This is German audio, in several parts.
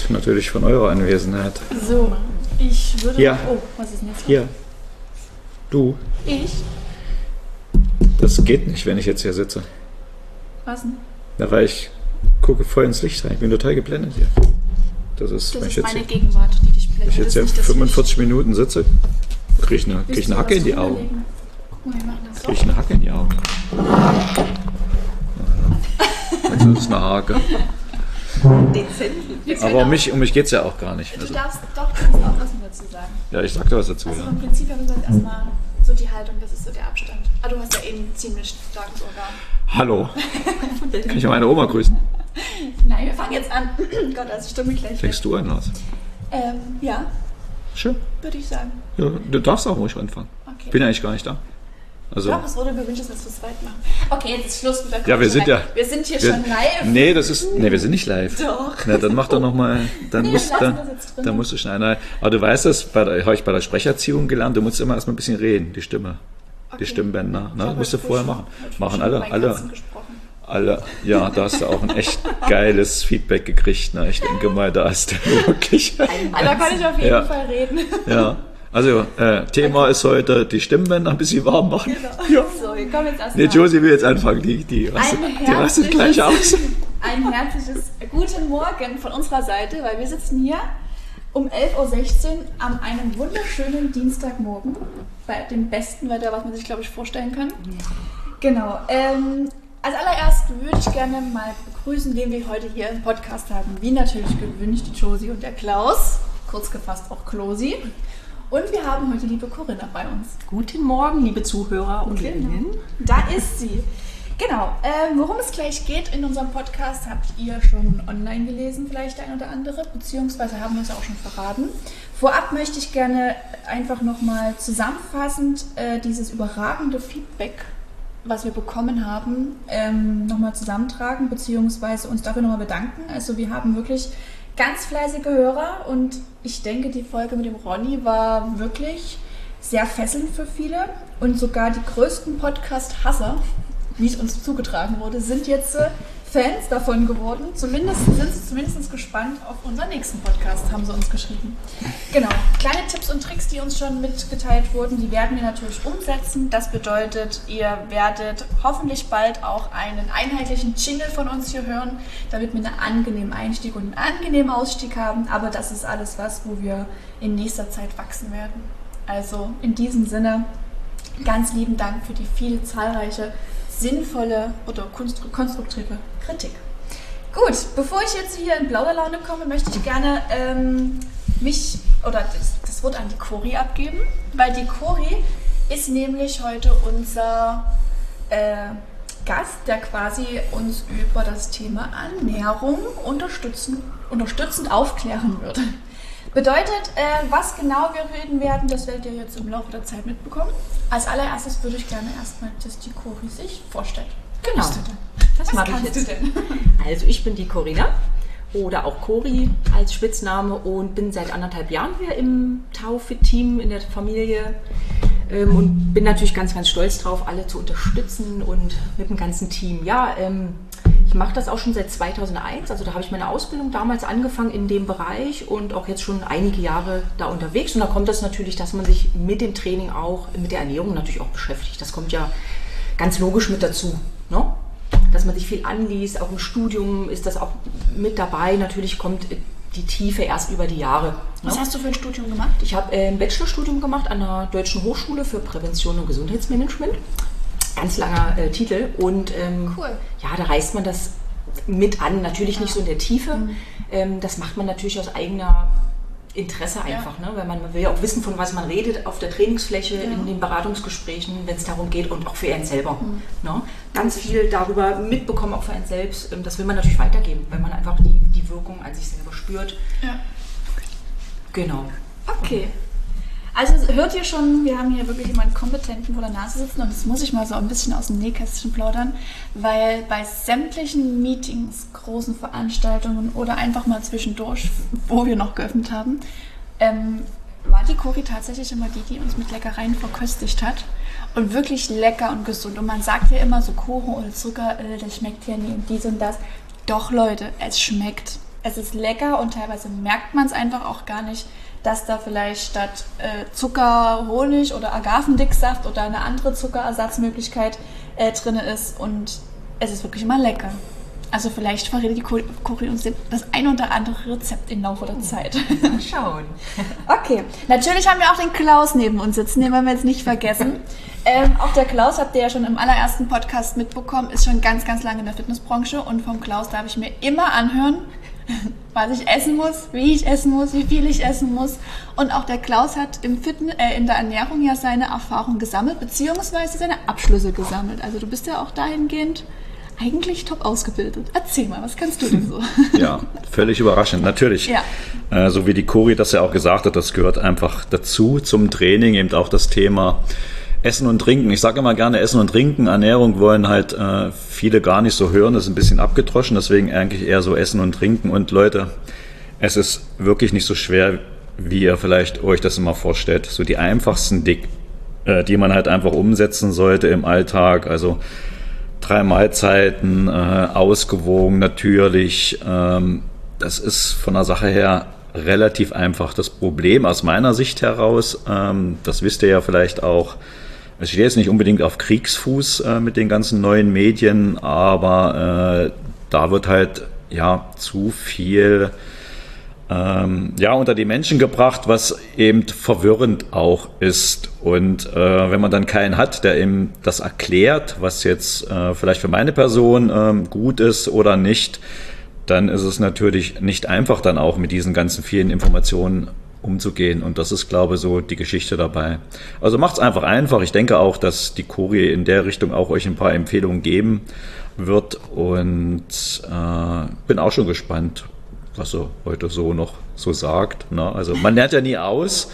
profitiert natürlich von eurer Anwesenheit. So, ich würde... Ja. Oh, was ist denn jetzt? Hier. Du. Ich? Das geht nicht, wenn ich jetzt hier sitze. Was denn? Ja, weil ich gucke voll ins Licht rein. Ich bin total geblendet hier. Das ist Das wenn ist ich jetzt meine hier, Gegenwart, die dich blendet. wenn ich jetzt hier Das ist nicht das 45 Minuten sitze, kriege ich Licht. eine Hacke in die Augen. Guck mal, wir machen das so. Kriege ich eine Hacke in die Augen. Also das ist eine Hake. Dezent. Aber um mich geht es ja auch gar nicht. Du Also, darfst doch, du musst auch was dazu sagen. ja, ich sag da was dazu. Also Ja. im Prinzip haben wir jetzt erstmal so die Haltung, das ist so der Abstand. Ah, du hast ja eben ein ziemlich starkes Organ. Hallo. Kann ich mal meine Oma grüßen? Nein, wir fangen jetzt an. Gott, also stimme ich gleich weg. Fängst du an, Lars? Ja, Schön. würde ich sagen. Ja, du darfst auch ruhig anfangen. Okay. Bin eigentlich gar nicht da. Also, Doch, es wurde gewünscht, dass wir es zu zweit machen. Okay, jetzt ist Schluss mit der ja, wir sind Quatscherei. ja. Wir sind hier schon live. Nee, wir sind nicht live. Doch. Na, dann mach doch nochmal. Dann, Nee, musst, wir lassen dann, das jetzt drin. dann musst du schneiden. Aber du weißt das, habe ich bei der Sprecherziehung gelernt, du musst immer erstmal ein bisschen reden, die Stimme. Okay. Die Stimmbänder. Ich Ne? habe Musst du heute vorher schon- machen. heute Machen schon alle, mit meinen alle. Katzen gesprochen. Alle, ja, da hast du auch ein echt geiles Feedback gekriegt. Ne? Ich denke mal, da hast du wirklich. Da kann ich auf jeden Ja. Fall reden. Ja, also Thema ist heute die Stimmbänder ein bisschen warm machen. Ja. So, wir kommen jetzt erstmal. Nee, Josie will jetzt anfangen, die rastet gleich aus. Ein herzliches Guten Morgen von unserer Seite, weil wir sitzen hier um 11.16 Uhr an einem wunderschönen Dienstagmorgen bei dem besten Wetter, was man sich, glaube ich, vorstellen kann. Genau. Als allererst würde ich gerne mal begrüßen, den wir heute hier im Podcast haben. Wie natürlich gewünscht, die Josie und der Klaus. Kurz gefasst auch Klosi. Und wir haben heute die liebe Corinna bei uns. Guten Morgen, liebe Zuhörer und Hörerinnen. Da ist sie. Genau. Worum es gleich geht in unserem Podcast, habt ihr schon online gelesen, vielleicht der ein oder andere, beziehungsweise haben wir es auch schon verraten. Vorab möchte ich gerne einfach nochmal zusammenfassend dieses überragende Feedback, was wir bekommen haben, nochmal zusammentragen, beziehungsweise uns dafür nochmal bedanken. Also wir haben wirklich ganz fleißige Hörer und ich denke, die Folge mit dem Ronny war wirklich sehr fesselnd für viele und sogar die größten Podcast-Hasser, wie es uns zugetragen wurde, sind jetzt Fans davon geworden. Zumindest sind sie zumindest gespannt auf unseren nächsten Podcast, haben sie uns geschrieben. Genau, kleine Tipps und Tricks, die uns schon mitgeteilt wurden, die werden wir natürlich umsetzen. Das bedeutet, ihr werdet hoffentlich bald auch einen einheitlichen Jingle von uns hier hören, damit wir einen angenehmen Einstieg und einen angenehmen Ausstieg haben. Aber das ist alles was, wo wir in nächster Zeit wachsen werden. Also in diesem Sinne, ganz lieben Dank für die viele zahlreiche sinnvolle oder konstruktive Kritik. Gut, bevor ich jetzt hier in Plauderlaune komme, möchte ich gerne das Wort an die Cori abgeben, weil die Cori ist nämlich heute unser Gast, der quasi uns über das Thema Ernährung unterstützend aufklären wird. Bedeutet, was genau wir reden werden, das werdet ihr jetzt im Laufe der Zeit mitbekommen. Als allererstes würde ich gerne erstmal, dass die Cori sich vorstellt. Genau, das mache ich jetzt. Also ich bin die Corinna oder auch Cori als Spitzname und bin seit 1,5 Jahren hier im Taufit-Team in der Familie und bin natürlich ganz, ganz stolz drauf, alle zu unterstützen und mit dem ganzen Team. Ja, ich mache das auch schon seit 2001, also da habe ich meine Ausbildung damals angefangen in dem Bereich und auch jetzt schon einige Jahre da unterwegs. Und da kommt das natürlich, dass man sich mit dem Training auch, mit der Ernährung natürlich auch beschäftigt. Das kommt ja ganz logisch mit dazu, ne? Dass man sich viel anliest, auch im Studium ist das auch mit dabei. Natürlich kommt die Tiefe erst über die Jahre. Ne? Was hast du für ein Studium gemacht? Ich habe ein Bachelorstudium gemacht an der Deutschen Hochschule für Prävention und Gesundheitsmanagement. Ganz langer Titel und Cool. ja, da reißt man das mit an, natürlich nicht so in der Tiefe. Das macht man natürlich aus eigener Interesse einfach, ne? Weil man will ja auch wissen, von was man redet auf der Trainingsfläche, in den Beratungsgesprächen, wenn es darum geht und auch für einen selber. Ne? Ganz viel darüber mitbekommen, auch für einen selbst. Das will man natürlich weitergeben, weil man einfach die Wirkung an sich selber spürt. Ja. Genau. Okay. Also hört ihr schon, wir haben hier wirklich jemanden Kompetenten vor der Nase sitzen und das muss ich mal so ein bisschen aus dem Nähkästchen plaudern, weil bei sämtlichen Meetings, großen Veranstaltungen oder einfach mal zwischendurch, wo wir noch geöffnet haben, war die Cori tatsächlich immer die uns mit Leckereien verköstigt hat und wirklich lecker und gesund. Und man sagt ja immer so Kuchen oder Zucker, das schmeckt ja nie und dies und das. Doch Leute, es schmeckt. es ist lecker und teilweise merkt man es einfach auch gar nicht, dass da vielleicht statt Zucker, Honig oder Agavendicksaft oder eine andere Zuckerersatzmöglichkeit drin ist und es ist wirklich immer lecker. Also vielleicht verrät die Cori uns das ein oder andere Rezept im Laufe der Zeit. Mal schauen. Okay, natürlich haben wir auch den Klaus neben uns sitzen, den wollen wir jetzt nicht vergessen. Auch der Klaus, habt ihr ja schon im allerersten Podcast mitbekommen, ist schon ganz, ganz lange in der Fitnessbranche und vom Klaus darf ich mir immer anhören, was ich essen muss, wie ich essen muss, wie viel ich essen muss. Und auch der Klaus hat in der Ernährung ja seine Erfahrung gesammelt, beziehungsweise seine Abschlüsse gesammelt. Also du bist ja auch dahingehend eigentlich top ausgebildet. Erzähl mal, was kannst du denn so? Ja, völlig überraschend, natürlich. Ja. So wie die Cori das ja auch gesagt hat, das gehört einfach dazu zum Training, eben auch das Thema Essen und Trinken. Ich sage immer gerne Essen und Trinken. Ernährung wollen halt viele gar nicht so hören, das ist ein bisschen abgedroschen, deswegen eigentlich eher so Essen und Trinken. Und Leute, es ist wirklich nicht so schwer, wie ihr vielleicht euch das immer vorstellt. So die einfachsten die man halt einfach umsetzen sollte im Alltag, also 3 Mahlzeiten, ausgewogen natürlich. Das ist von der Sache her relativ einfach. Das Problem aus meiner Sicht heraus, das wisst ihr ja vielleicht auch, ich stehe jetzt nicht unbedingt auf Kriegsfuß mit den ganzen neuen Medien, aber da wird halt zu viel unter die Menschen gebracht, was eben verwirrend auch ist. Und wenn man dann keinen hat, der eben das erklärt, was jetzt vielleicht für meine Person gut ist oder nicht, dann ist es natürlich nicht einfach, dann auch mit diesen ganzen vielen Informationen umzugehen. Und das ist, glaube ich, so die Geschichte dabei. Also macht's einfach. Ich denke auch, dass die Cori in der Richtung auch euch ein paar Empfehlungen geben wird. Und bin auch schon gespannt, was er heute so noch so sagt. Ne? Also man lernt ja nie aus,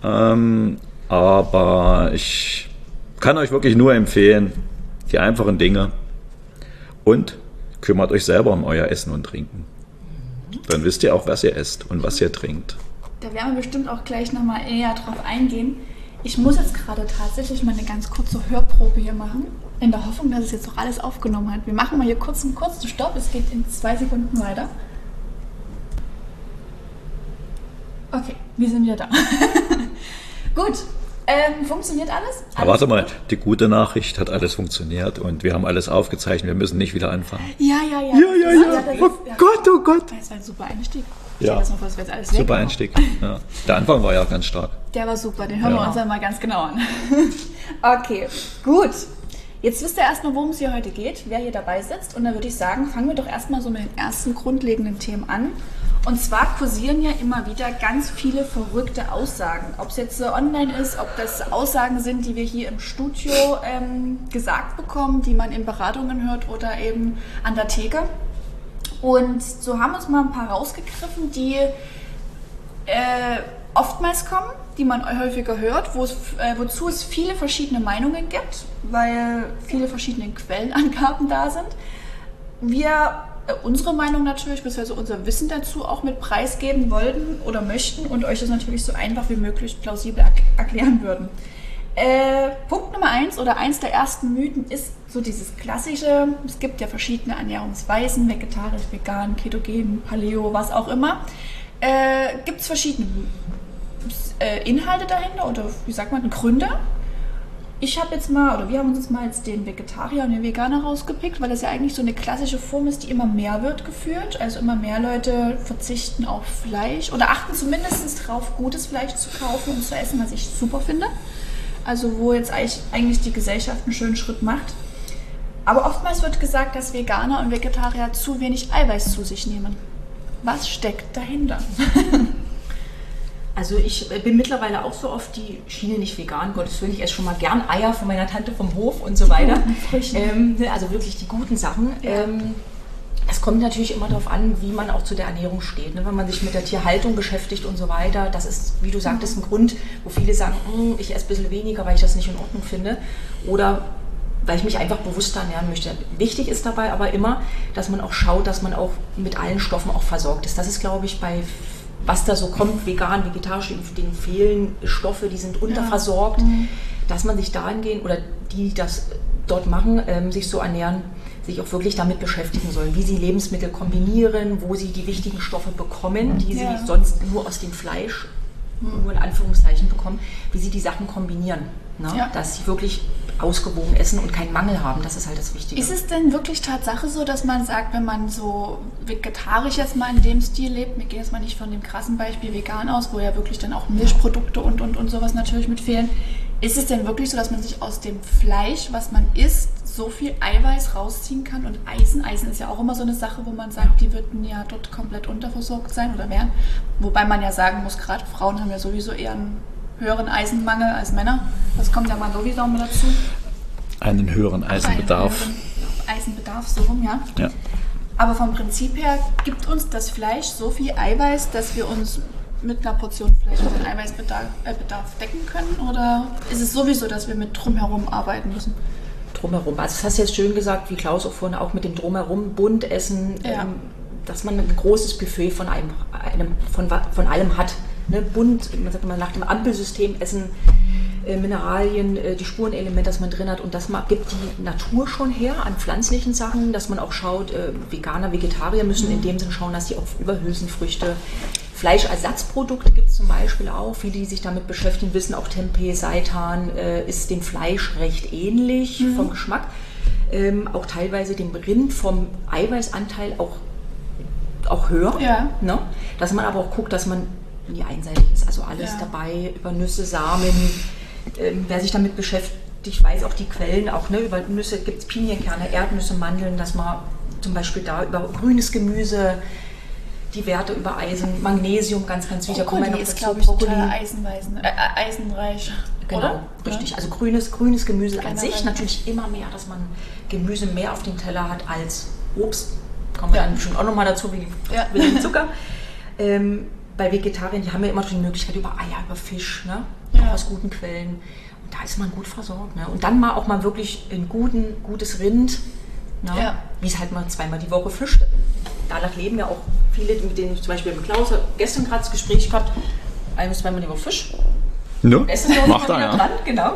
aber ich kann euch wirklich nur empfehlen, die einfachen Dinge und kümmert euch selber um euer Essen und Trinken. Dann wisst ihr auch, was ihr esst und was ihr trinkt. Da werden wir bestimmt auch gleich nochmal eher drauf eingehen. Ich muss jetzt gerade tatsächlich mal eine ganz kurze Hörprobe hier machen, in der Hoffnung, dass es jetzt auch alles aufgenommen hat. Wir machen mal hier kurz einen kurzen Stopp, es geht in 2 Sekunden weiter. Okay, wir sind wieder da. Gut, funktioniert alles? Aber warte mal, die gute Nachricht, hat alles funktioniert und wir haben alles aufgezeichnet, wir müssen nicht wieder anfangen. Ja. Oh Gott. Das war ein super Einstieg. Ja, super Einstieg. Ja. Der Anfang war ja ganz stark. Der war super, den hören wir uns dann mal ganz genau an. Okay, gut. Jetzt wisst ihr erstmal, worum es hier heute geht, wer hier dabei sitzt. Und dann würde ich sagen, fangen wir doch erstmal so mit den ersten grundlegenden Themen an. Und zwar kursieren ja immer wieder ganz viele verrückte Aussagen. Ob es jetzt online ist, ob das Aussagen sind, die wir hier im Studio gesagt bekommen, die man in Beratungen hört oder eben an der Theke. Und so haben uns mal ein paar rausgegriffen, die oftmals kommen, die man häufiger hört, wozu es viele verschiedene Meinungen gibt, weil viele verschiedene Quellenangaben da sind. Wir unsere Meinung natürlich, beziehungsweise unser Wissen dazu auch mit preisgeben wollten oder möchten und euch das natürlich so einfach wie möglich plausibel erklären würden. Punkt Nummer 1 oder eins der ersten Mythen ist so dieses klassische, es gibt ja verschiedene Ernährungsweisen, vegetarisch, vegan, ketogen, Paleo, was auch immer. Gibt es verschiedene Inhalte dahinter oder wie sagt man, Gründe? Wir haben uns jetzt mal den Vegetarier und den Veganer rausgepickt, weil das ja eigentlich so eine klassische Form ist, die immer mehr wird geführt. Also immer mehr Leute verzichten auf Fleisch oder achten zumindest darauf, gutes Fleisch zu kaufen und zu essen, was ich super finde. Also wo jetzt eigentlich die Gesellschaft einen schönen Schritt macht. Aber oftmals wird gesagt, dass Veganer und Vegetarier zu wenig Eiweiß zu sich nehmen. Was steckt dahinter? Also ich bin mittlerweile auch so auf die Schiene nicht vegan, Gottes Willen, ich esse schon mal gern Eier von meiner Tante vom Hof und so weiter. Also wirklich die guten Sachen. Ja. Es kommt natürlich immer darauf an, wie man auch zu der Ernährung steht. Wenn man sich mit der Tierhaltung beschäftigt und so weiter, das ist, wie du sagtest, ein Grund, wo viele sagen, ich esse ein bisschen weniger, weil ich das nicht in Ordnung finde. Oder weil ich mich einfach bewusster ernähren möchte. Wichtig ist dabei aber immer, dass man auch schaut, dass man auch mit allen Stoffen auch versorgt ist. Das ist, glaube ich, bei was da so kommt, vegan, vegetarisch, denen fehlen Stoffe, die sind unterversorgt, dass man sich dahingehend oder die das dort machen, sich so ernähren, sich auch wirklich damit beschäftigen sollen, wie sie Lebensmittel kombinieren, wo sie die wichtigen Stoffe bekommen, die sie sonst nur aus dem Fleisch, nur in Anführungszeichen bekommen, wie sie die Sachen kombinieren. Ne? Ja. Dass sie wirklich ausgewogen essen und keinen Mangel haben, das ist halt das Wichtige. Ist es denn wirklich Tatsache so, dass man sagt, wenn man so vegetarisch jetzt mal in dem Stil lebt, wir gehen jetzt mal nicht von dem krassen Beispiel vegan aus, wo ja wirklich dann auch Milchprodukte und sowas natürlich mit fehlen, ist es denn wirklich so, dass man sich aus dem Fleisch, was man isst, so viel Eiweiß rausziehen kann und Eisen ist ja auch immer so eine Sache, wo man sagt, die würden ja dort komplett unterversorgt sein oder wären, wobei man ja sagen muss, gerade Frauen haben ja sowieso eher einen höheren Eisenmangel als Männer. Das kommt ja mal sowieso mit dazu. Einen höheren Eisenbedarf. Eisenbedarf, so rum, ja. Aber vom Prinzip her gibt uns das Fleisch so viel Eiweiß, dass wir uns mit einer Portion Fleisch unseren Eiweißbedarf decken können? Oder ist es sowieso, dass wir mit Drumherum arbeiten müssen? Drumherum. Also das hast du jetzt schön gesagt, wie Klaus auch vorhin, auch mit dem Drumherum, bunt essen, dass man ein großes Buffet von allem hat. Ne? Bunt, man sagt immer nach dem Ampelsystem essen, Mineralien, die Spurenelemente, das man drin hat, und das gibt die Natur schon her an pflanzlichen Sachen, dass man auch schaut, Veganer, Vegetarier müssen in dem Sinne schauen, dass sie auch über Hülsenfrüchte, Fleischersatzprodukte gibt es zum Beispiel auch. Viele, die sich damit beschäftigen, wissen auch Tempeh, Seitan ist dem Fleisch recht ähnlich vom Geschmack. Auch teilweise dem Rind vom Eiweißanteil auch höher. Ja. Ne? Dass man aber auch guckt, dass man nie einseitig ist. Also alles dabei, über Nüsse, Samen. Wer sich damit beschäftigt, weiß auch die Quellen. Auch, ne, über Nüsse gibt es Pinienkerne, Erdnüsse, Mandeln, dass man zum Beispiel da über grünes Gemüse die Werte über Eisen, Magnesium, ganz, ganz wichtig. Brokkoli ist, glaube ich, total eisenreich. Genau, oder? Richtig. Also grünes Gemüse an sich. Natürlich immer mehr, dass man Gemüse mehr auf dem Teller hat als Obst. Kommen wir dann bestimmt auch nochmal dazu, wie den Zucker. Bei Vegetariern, die haben ja immer die Möglichkeit über Eier, über Fisch, ne? Auch aus guten Quellen. Und da ist man gut versorgt. Ne? Und dann auch mal wirklich ein gutes Rind, ne? Wie es halt mal zweimal die Woche Fisch. Danach leben ja auch viele, mit denen ich zum Beispiel mit Klaus gestern gerade das Gespräch gehabt, ein- bis zweimal die Woche Fisch. Ja, macht er, ja. Dran, genau.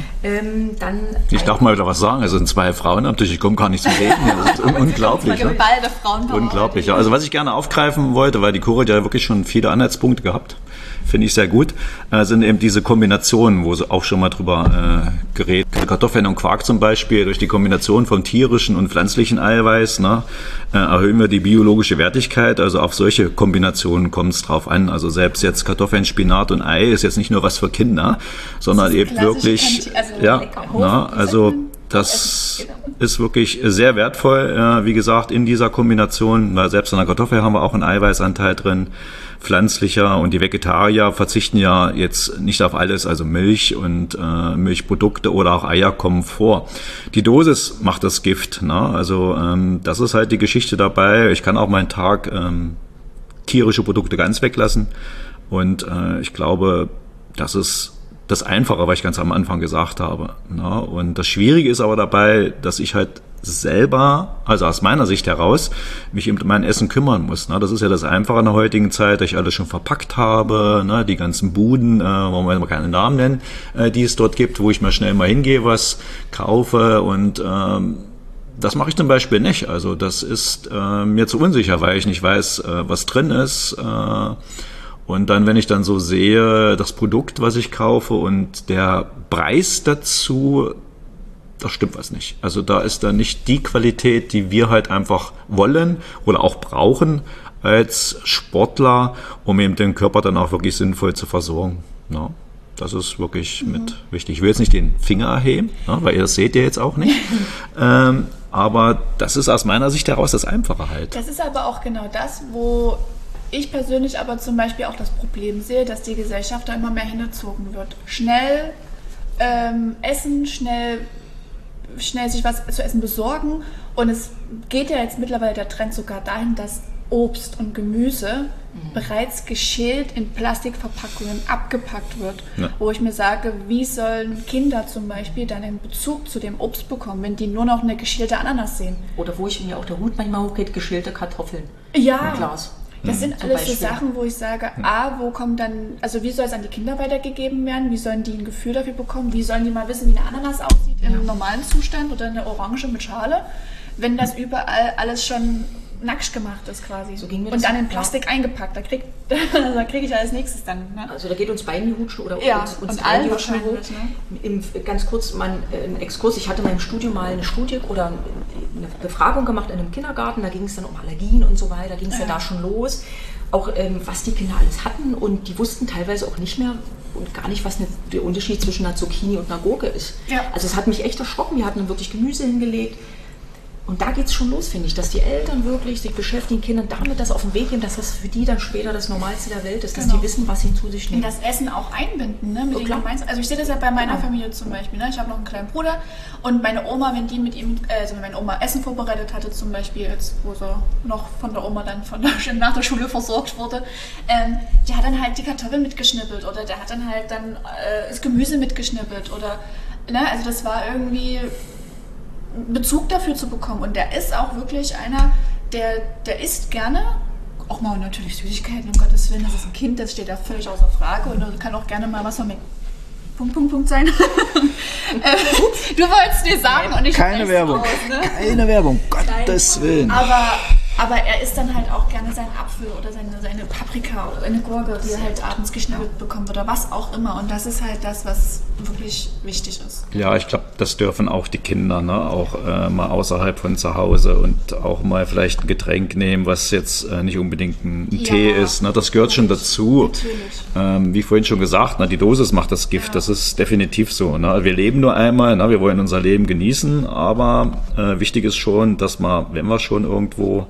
Ich darf mal wieder was sagen. Es sind 2 Frauen am Tisch. Ich komme gar nicht zum Reden. Das ist unglaublich. Ja. Unglaublich. Ja. Also was ich gerne aufgreifen wollte, weil die Cori ja wirklich schon viele Anhaltspunkte gehabt, finde ich sehr gut, sind eben diese Kombinationen, wo sie auch schon mal drüber geredet. Kartoffeln und Quark zum Beispiel, durch die Kombination von tierischen und pflanzlichen Eiweiß, ne, erhöhen wir die biologische Wertigkeit. Also auf solche Kombinationen kommt es drauf an. Also selbst jetzt Kartoffeln, Spinat und Ei ist jetzt nicht nur was für Kinder, sondern eben wirklich, also das ist wirklich sehr wertvoll, wie gesagt, in dieser Kombination, weil selbst in der Kartoffel haben wir auch einen Eiweißanteil drin, pflanzlicher, und die Vegetarier verzichten ja jetzt nicht auf alles, also Milch und Milchprodukte oder auch Eier kommen vor. Die Dosis macht das Gift, ne? Also das ist halt die Geschichte dabei. Ich kann auch meinen Tag tierische Produkte ganz weglassen, und ich glaube, das ist das Einfache, was ich ganz am Anfang gesagt habe. Na, und das Schwierige ist aber dabei, dass ich halt selber, also aus meiner Sicht heraus, mich um mein Essen kümmern muss. Na, das ist ja das Einfache in der heutigen Zeit, dass ich alles schon verpackt habe, ne, die ganzen Buden, wollen wir mal keine Namen nennen, die es dort gibt, wo ich mal schnell mal hingehe, was kaufe, und das mache ich zum Beispiel nicht. Also das ist mir zu unsicher, weil ich nicht weiß, was drin ist. Und dann, wenn ich dann so sehe, das Produkt, was ich kaufe, und der Preis dazu, da stimmt was nicht. Also da ist dann nicht die Qualität, die wir halt einfach wollen oder auch brauchen als Sportler, um eben den Körper dann auch wirklich sinnvoll zu versorgen. Ja, das ist wirklich mit wichtig. Ich will jetzt nicht den Finger erheben, ja, weil ihr das seht ihr jetzt auch nicht. Aber das ist aus meiner Sicht heraus das Einfache halt. Das ist aber auch genau das, wo ich persönlich aber zum Beispiel auch das Problem sehe, dass die Gesellschaft da immer mehr hingezogen wird. Schnell essen, schnell sich was zu essen besorgen. Und es geht ja jetzt mittlerweile der Trend sogar dahin, dass Obst und Gemüse bereits geschält in Plastikverpackungen abgepackt wird. Ja. Wo ich mir sage, wie sollen Kinder zum Beispiel dann einen Bezug zu dem Obst bekommen, wenn die nur noch eine geschälte Ananas sehen? Oder wo ich mir auch der Hut manchmal hochgeht, geschälte Kartoffeln im Glas. Das sind alles so Sachen, wo ich sage, wo kommt dann, also wie soll es an die Kinder weitergegeben werden? Wie sollen die ein Gefühl dafür bekommen? Wie sollen die mal wissen, wie eine Ananas aussieht im normalen Zustand oder eine Orange mit Schale? wenn das überall alles schon nackt gemacht ist quasi. So ging mir und dann in Plastik eingepackt. Da kriege ich als nächstes dann. Ne? Also da geht uns beiden die Hutschuhe oder uns allen die Hutschuhe hoch. Ganz kurz mal ein Exkurs. Ich hatte in meinem Studium mal eine Studie oder eine Befragung gemacht in einem Kindergarten. Da ging es dann um Allergien und so weiter. Da ging es ja da schon los. Auch was die Kinder alles hatten. Und die wussten teilweise auch nicht mehr und gar nicht, was der Unterschied zwischen einer Zucchini und einer Gurke ist. Ja. Also es hat mich echt erschrocken. Wir hatten dann wirklich Gemüse hingelegt. Und da geht es schon los, finde ich, dass die Eltern wirklich sich beschäftigen, Kindern damit das auf den Weg geben, dass das für die dann später das Normalste der Welt ist, dass die wissen, was sie zu sich nehmen. Und das Essen auch einbinden, ne? Mit den gemeinsamen. Also ich sehe das ja bei meiner Familie zum Beispiel. Ne? Ich habe noch einen kleinen Bruder und meine Oma, wenn die mit ihm, also wenn meine Oma Essen vorbereitet hatte, zum Beispiel, jetzt, wo sie noch von der Oma dann nach der Schule versorgt wurde, die hat dann halt die Kartoffeln mitgeschnippelt oder der hat dann halt das Gemüse mitgeschnippelt oder, ne? Also das war irgendwie Bezug dafür zu bekommen. Und der ist auch wirklich einer, der isst gerne, auch mal natürlich Süßigkeiten, um Gottes Willen, das ist ein Kind, das steht da völlig außer Frage und kann auch gerne mal was von mir Punkt sein. Du wolltest dir sagen und ich keine Werbung, raus, ne? Keine Werbung, Gottes Willen. Aber er isst dann halt auch gerne seinen Apfel oder seine Paprika oder eine Gurke, die er halt abends geschnippelt bekommt oder was auch immer. Und das ist halt das, was wirklich wichtig ist. Ja, ich glaube, das dürfen auch die Kinder, ne? Auch mal außerhalb von zu Hause und auch mal vielleicht ein Getränk nehmen, was jetzt nicht unbedingt ein Tee ist. Ne? Das gehört schon dazu. Natürlich. Wie vorhin schon gesagt, ne? Die Dosis macht das Gift. Ja. Das ist definitiv so. Ne? Wir leben nur einmal, ne? Wir wollen unser Leben genießen, aber wichtig ist schon, dass man, wenn wir schon irgendwo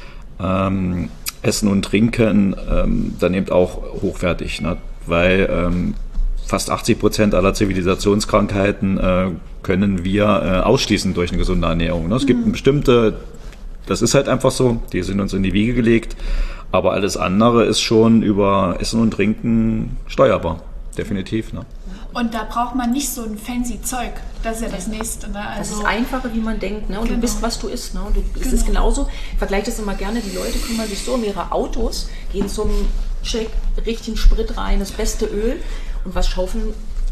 Essen und Trinken, dann eben auch hochwertig, ne? Weil fast 80% aller Zivilisationskrankheiten können wir ausschließen durch eine gesunde Ernährung. Ne? Es gibt bestimmte, das ist halt einfach so, die sind uns in die Wiege gelegt, aber alles andere ist schon über Essen und Trinken steuerbar, definitiv. Ne? Und da braucht man nicht so ein fancy Zeug. Das ist ja das Nächste. Ne? Also, das ist einfacher, wie man denkt. Ne? Und du bist, was du isst. Ne? Es ist genauso, ich vergleiche das immer gerne, die Leute kümmern sich so um ihre Autos, gehen zum Check, richtigen Sprit rein, das beste Öl und was schaufeln.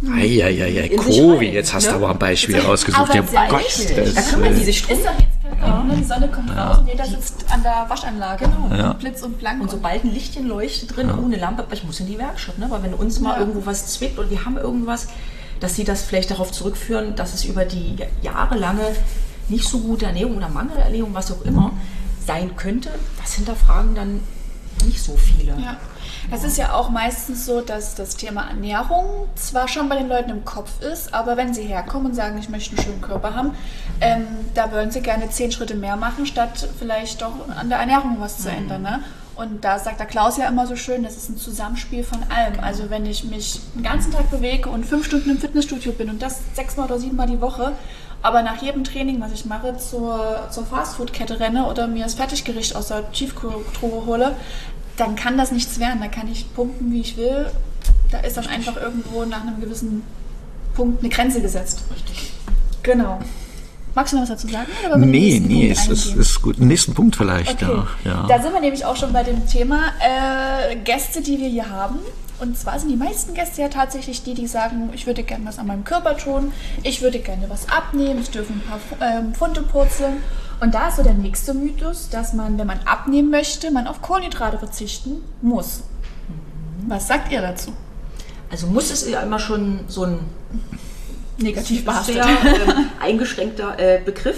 Cory, jetzt hast du aber ein Beispiel rausgesucht. Ja, da kümmern die sich drum. Ist doch jetzt perfekt. Die Sonne kommt raus und jeder sitzt an der Waschanlage. Genau. Blitz und blank. Und sobald ein Lichtchen leuchtet drin, ohne Lampe, aber ich muss in die Werkstatt. Ne? Weil wenn uns mal irgendwo was zwickt und wir haben irgendwas, dass sie das vielleicht darauf zurückführen, dass es über die jahrelange nicht so gute Ernährung oder Mangelernährung, was auch immer, sein könnte, das hinterfragen dann nicht so viele. Ja. Es ist ja auch meistens so, dass das Thema Ernährung zwar schon bei den Leuten im Kopf ist, aber wenn sie herkommen und sagen, ich möchte einen schönen Körper haben, da wollen sie gerne 10 Schritte mehr machen, statt vielleicht doch an der Ernährung was zu ändern. Ne? Und da sagt der Klaus ja immer so schön, das ist ein Zusammenspiel von allem. Also wenn ich mich den ganzen Tag bewege und 5 Stunden im Fitnessstudio bin und das 6-mal oder 7-mal die Woche, aber nach jedem Training, was ich mache, zur Fastfood-Kette renne oder mir das Fertiggericht aus der Tiefkühltruhe hole, dann kann das nichts werden. Da kann ich pumpen, wie ich will. Da ist dann einfach irgendwo nach einem gewissen Punkt eine Grenze gesetzt. Richtig. Genau. Magst du noch was dazu sagen? Oder nee, es ist gut. Nächsten Punkt vielleicht. Okay. Ja. Da sind wir nämlich auch schon bei dem Thema Gäste, die wir hier haben. Und zwar sind die meisten Gäste ja tatsächlich die sagen, ich würde gerne was an meinem Körper tun, ich würde gerne was abnehmen, ich dürfe ein paar Pfunde purzeln. Und da ist so der nächste Mythos, dass man, wenn man abnehmen möchte, man auf Kohlenhydrate verzichten muss. Was sagt ihr dazu? Also muss ist ja immer schon so ein negativ behaftet, sehr eingeschränkter Begriff.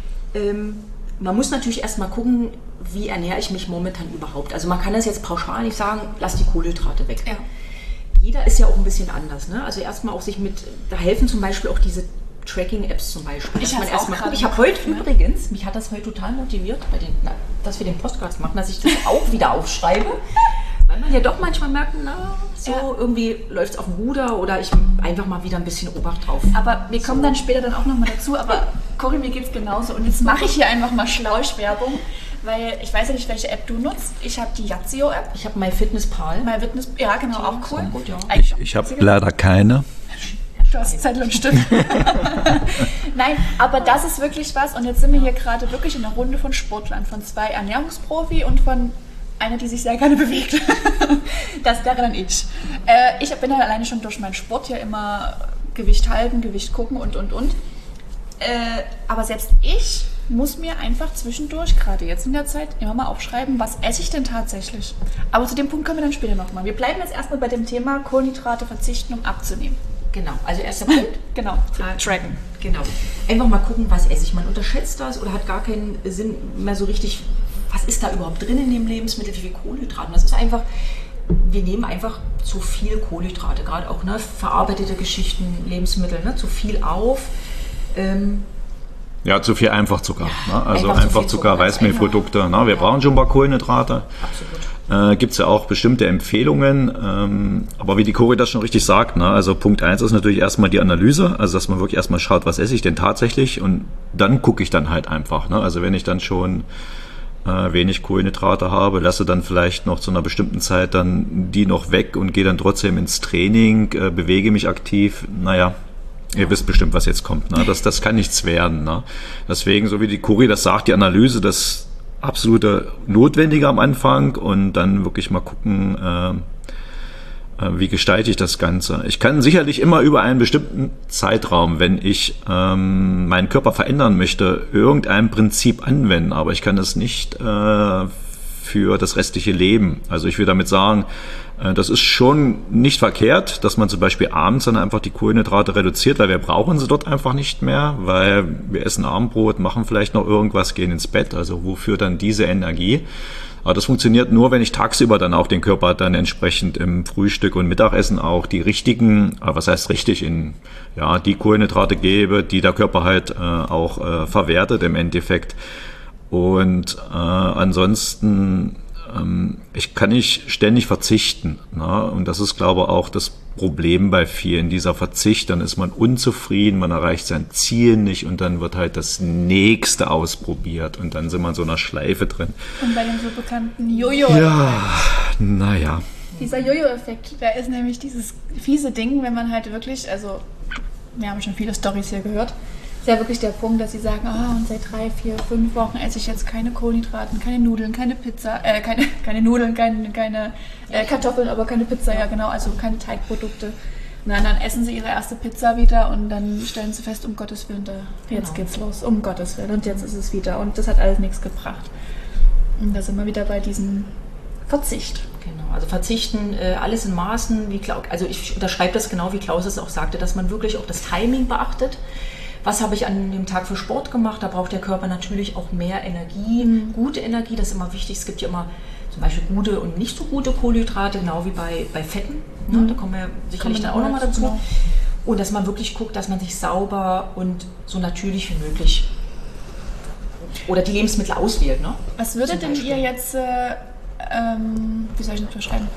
Man muss natürlich erstmal gucken, wie ernähre ich mich momentan überhaupt. Also man kann das jetzt pauschal nicht sagen, lass die Kohlenhydrate weg. Ja. Jeder ist ja auch ein bisschen anders. Ne? Also erstmal auch sich da helfen zum Beispiel auch diese Tracking-Apps zum Beispiel. Ich habe heute übrigens, mich hat das heute total motiviert, dass wir den Podcast machen, dass ich das auch wieder aufschreibe. Weil man ja doch manchmal merkt, irgendwie läuft es auf dem Ruder oder ich einfach mal wieder ein bisschen Obacht drauf. Aber wir kommen dann später dann auch nochmal dazu. Aber Cory, mir geht es genauso. Und jetzt mache ich hier einfach mal Schleichwerbung, weil ich weiß ja nicht, welche App du nutzt. Ich habe die Yazio-App. Ich habe MyFitnessPal. Ja, genau, auch cool. Gut, ja. Ich habe leider keine. Du hast Zettel und Stift. Nein, aber das ist wirklich was. Und jetzt sind wir hier gerade wirklich in einer Runde von Sportlern, von 2 Ernährungsprofi und von einer, die sich sehr gerne bewegt. Das wäre dann ich. Ich bin dann alleine schon durch meinen Sport ja immer Gewicht halten, Gewicht gucken und. Aber selbst ich muss mir einfach zwischendurch, gerade jetzt in der Zeit, immer mal aufschreiben, was esse ich denn tatsächlich. Aber zu dem Punkt kommen wir dann später nochmal. Wir bleiben jetzt erstmal bei dem Thema Kohlenhydrate verzichten, um abzunehmen. Genau, also erster Punkt. Genau, tracken. Genau. Einfach mal gucken, was esse ich. Man unterschätzt das oder hat gar keinen Sinn mehr so richtig, was ist da überhaupt drin in dem Lebensmittel, wie viel Kohlenhydrate. Das ist einfach, wir nehmen einfach zu viel Kohlenhydrate, gerade auch verarbeitete Geschichten, Lebensmittel, zu viel auf. Ja, zu viel Einfachzucker. Ja, also Einfachzucker, Weißmehlprodukte. Wir brauchen schon ein paar Kohlenhydrate. Absolut. Gibt es ja auch bestimmte Empfehlungen. Aber wie die Cori das schon richtig sagt, also Punkt 1 ist natürlich erstmal die Analyse. Also dass man wirklich erstmal schaut, was esse ich denn tatsächlich? Und dann gucke ich dann halt einfach. Also wenn ich dann schon wenig Kohlenhydrate habe, lasse dann vielleicht noch zu einer bestimmten Zeit dann die noch weg und gehe dann trotzdem ins Training, bewege mich aktiv. Ihr wisst bestimmt, was jetzt kommt. Das kann nichts werden. Deswegen, so wie die Cori das sagt, die Analyse, das absolute Notwendige am Anfang und dann wirklich mal gucken, wie gestalte ich das Ganze. Ich kann sicherlich immer über einen bestimmten Zeitraum, wenn ich meinen Körper verändern möchte, irgendein Prinzip anwenden, aber ich kann es nicht für das restliche Leben. Also ich will damit sagen, das ist schon nicht verkehrt, dass man zum Beispiel abends dann einfach die Kohlenhydrate reduziert, weil wir brauchen sie dort einfach nicht mehr, weil wir essen Abendbrot, machen vielleicht noch irgendwas, gehen ins Bett, also wofür dann diese Energie? Aber das funktioniert nur, wenn ich tagsüber dann auch den Körper dann entsprechend im Frühstück und Mittagessen auch die richtigen, was heißt richtig, die Kohlenhydrate gebe, die der Körper halt auch verwertet im Endeffekt. Und ansonsten, ich kann nicht ständig verzichten. Und das ist, glaube ich, auch das Problem bei vielen. Dieser Verzicht, dann ist man unzufrieden, man erreicht sein Ziel nicht und dann wird halt das Nächste ausprobiert und dann sind wir in so einer Schleife drin. Und bei dem so bekannten Jojo-Effekt. Ja, Dieser Jojo-Effekt, da ist nämlich dieses fiese Ding, wenn man halt wirklich, also wir haben schon viele Storys hier gehört, ist ja wirklich der Punkt, dass sie sagen, und seit 3, 4, 5 Wochen esse ich jetzt keine Kohlenhydraten, keine Nudeln, keine Pizza, keine Nudeln, keine Kartoffeln, aber keine Pizza, ja genau, also keine Teigprodukte. Und dann essen sie ihre erste Pizza wieder und dann stellen sie fest, um Gottes Willen, jetzt geht's los, um Gottes Willen und jetzt ist es wieder und das hat alles nichts gebracht. Und da sind wir wieder bei diesem Verzicht. Genau, also verzichten, alles in Maßen, also ich unterschreibe das genau, wie Klaus es auch sagte, dass man wirklich auch das Timing beachtet. Was habe ich an dem Tag für Sport gemacht? Da braucht der Körper natürlich auch mehr Energie, gute Energie, das ist immer wichtig. Es gibt ja immer zum Beispiel gute und nicht so gute Kohlenhydrate, genau wie bei Fetten. Da kommen wir sicherlich dann auch nochmal dazu. Genau. Und dass man wirklich guckt, dass man sich sauber und so natürlich wie möglich oder die Lebensmittel auswählt. Was würdet denn ihr jetzt, wie soll ich das beschreiben?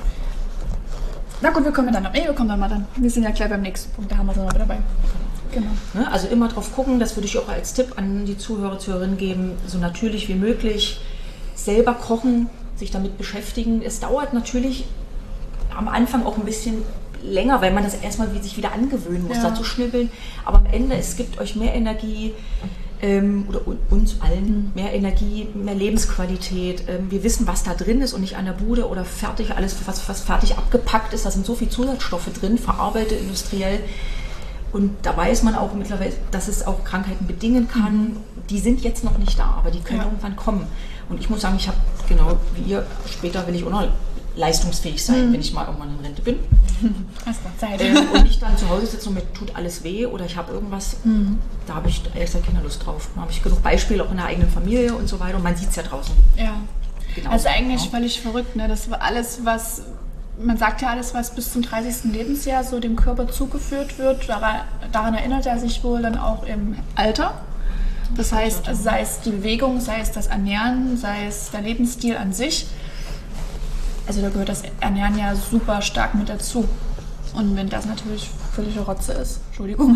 Na gut, wir kommen dann mal dann. Wir sind ja gleich beim nächsten Punkt, da haben wir es noch dabei. Genau. Also immer drauf gucken, das würde ich auch als Tipp an die Zuhörer, Zuhörerinnen geben, so natürlich wie möglich, selber kochen, sich damit beschäftigen. Es dauert natürlich am Anfang auch ein bisschen länger, weil man das erstmal sich wieder angewöhnen muss, da zu schnibbeln. Aber am Ende, es gibt euch mehr Energie, oder uns allen mehr Energie, mehr Lebensqualität. Wir wissen, was da drin ist und nicht an der Bude oder fertig, alles, was fertig abgepackt ist. Da sind so viele Zusatzstoffe drin, verarbeitet industriell. Und da weiß man auch mittlerweile, dass es auch Krankheiten bedingen kann. Die sind jetzt noch nicht da, aber die können irgendwann kommen. Und ich muss sagen, ich habe, genau wie ihr, später will ich auch noch leistungsfähig sein, wenn ich mal irgendwann in Rente bin. Hast noch Zeit. Und nicht dann zu Hause sitzen und mir tut alles weh oder ich habe irgendwas, da habe ich ehrlich gesagt keine Lust drauf. Da habe ich genug Beispiele auch in der eigenen Familie und so weiter und man sieht es ja draußen. Ja, genau, das ist eigentlich völlig verrückt. Das war alles, man sagt ja alles, was bis zum 30. Lebensjahr so dem Körper zugeführt wird, daran erinnert er sich wohl dann auch im Alter. Das heißt, sei es die Bewegung, sei es das Ernähren, sei es der Lebensstil an sich. Also da gehört das Ernähren ja super stark mit dazu. Und wenn das natürlich völlige Rotze ist, Entschuldigung.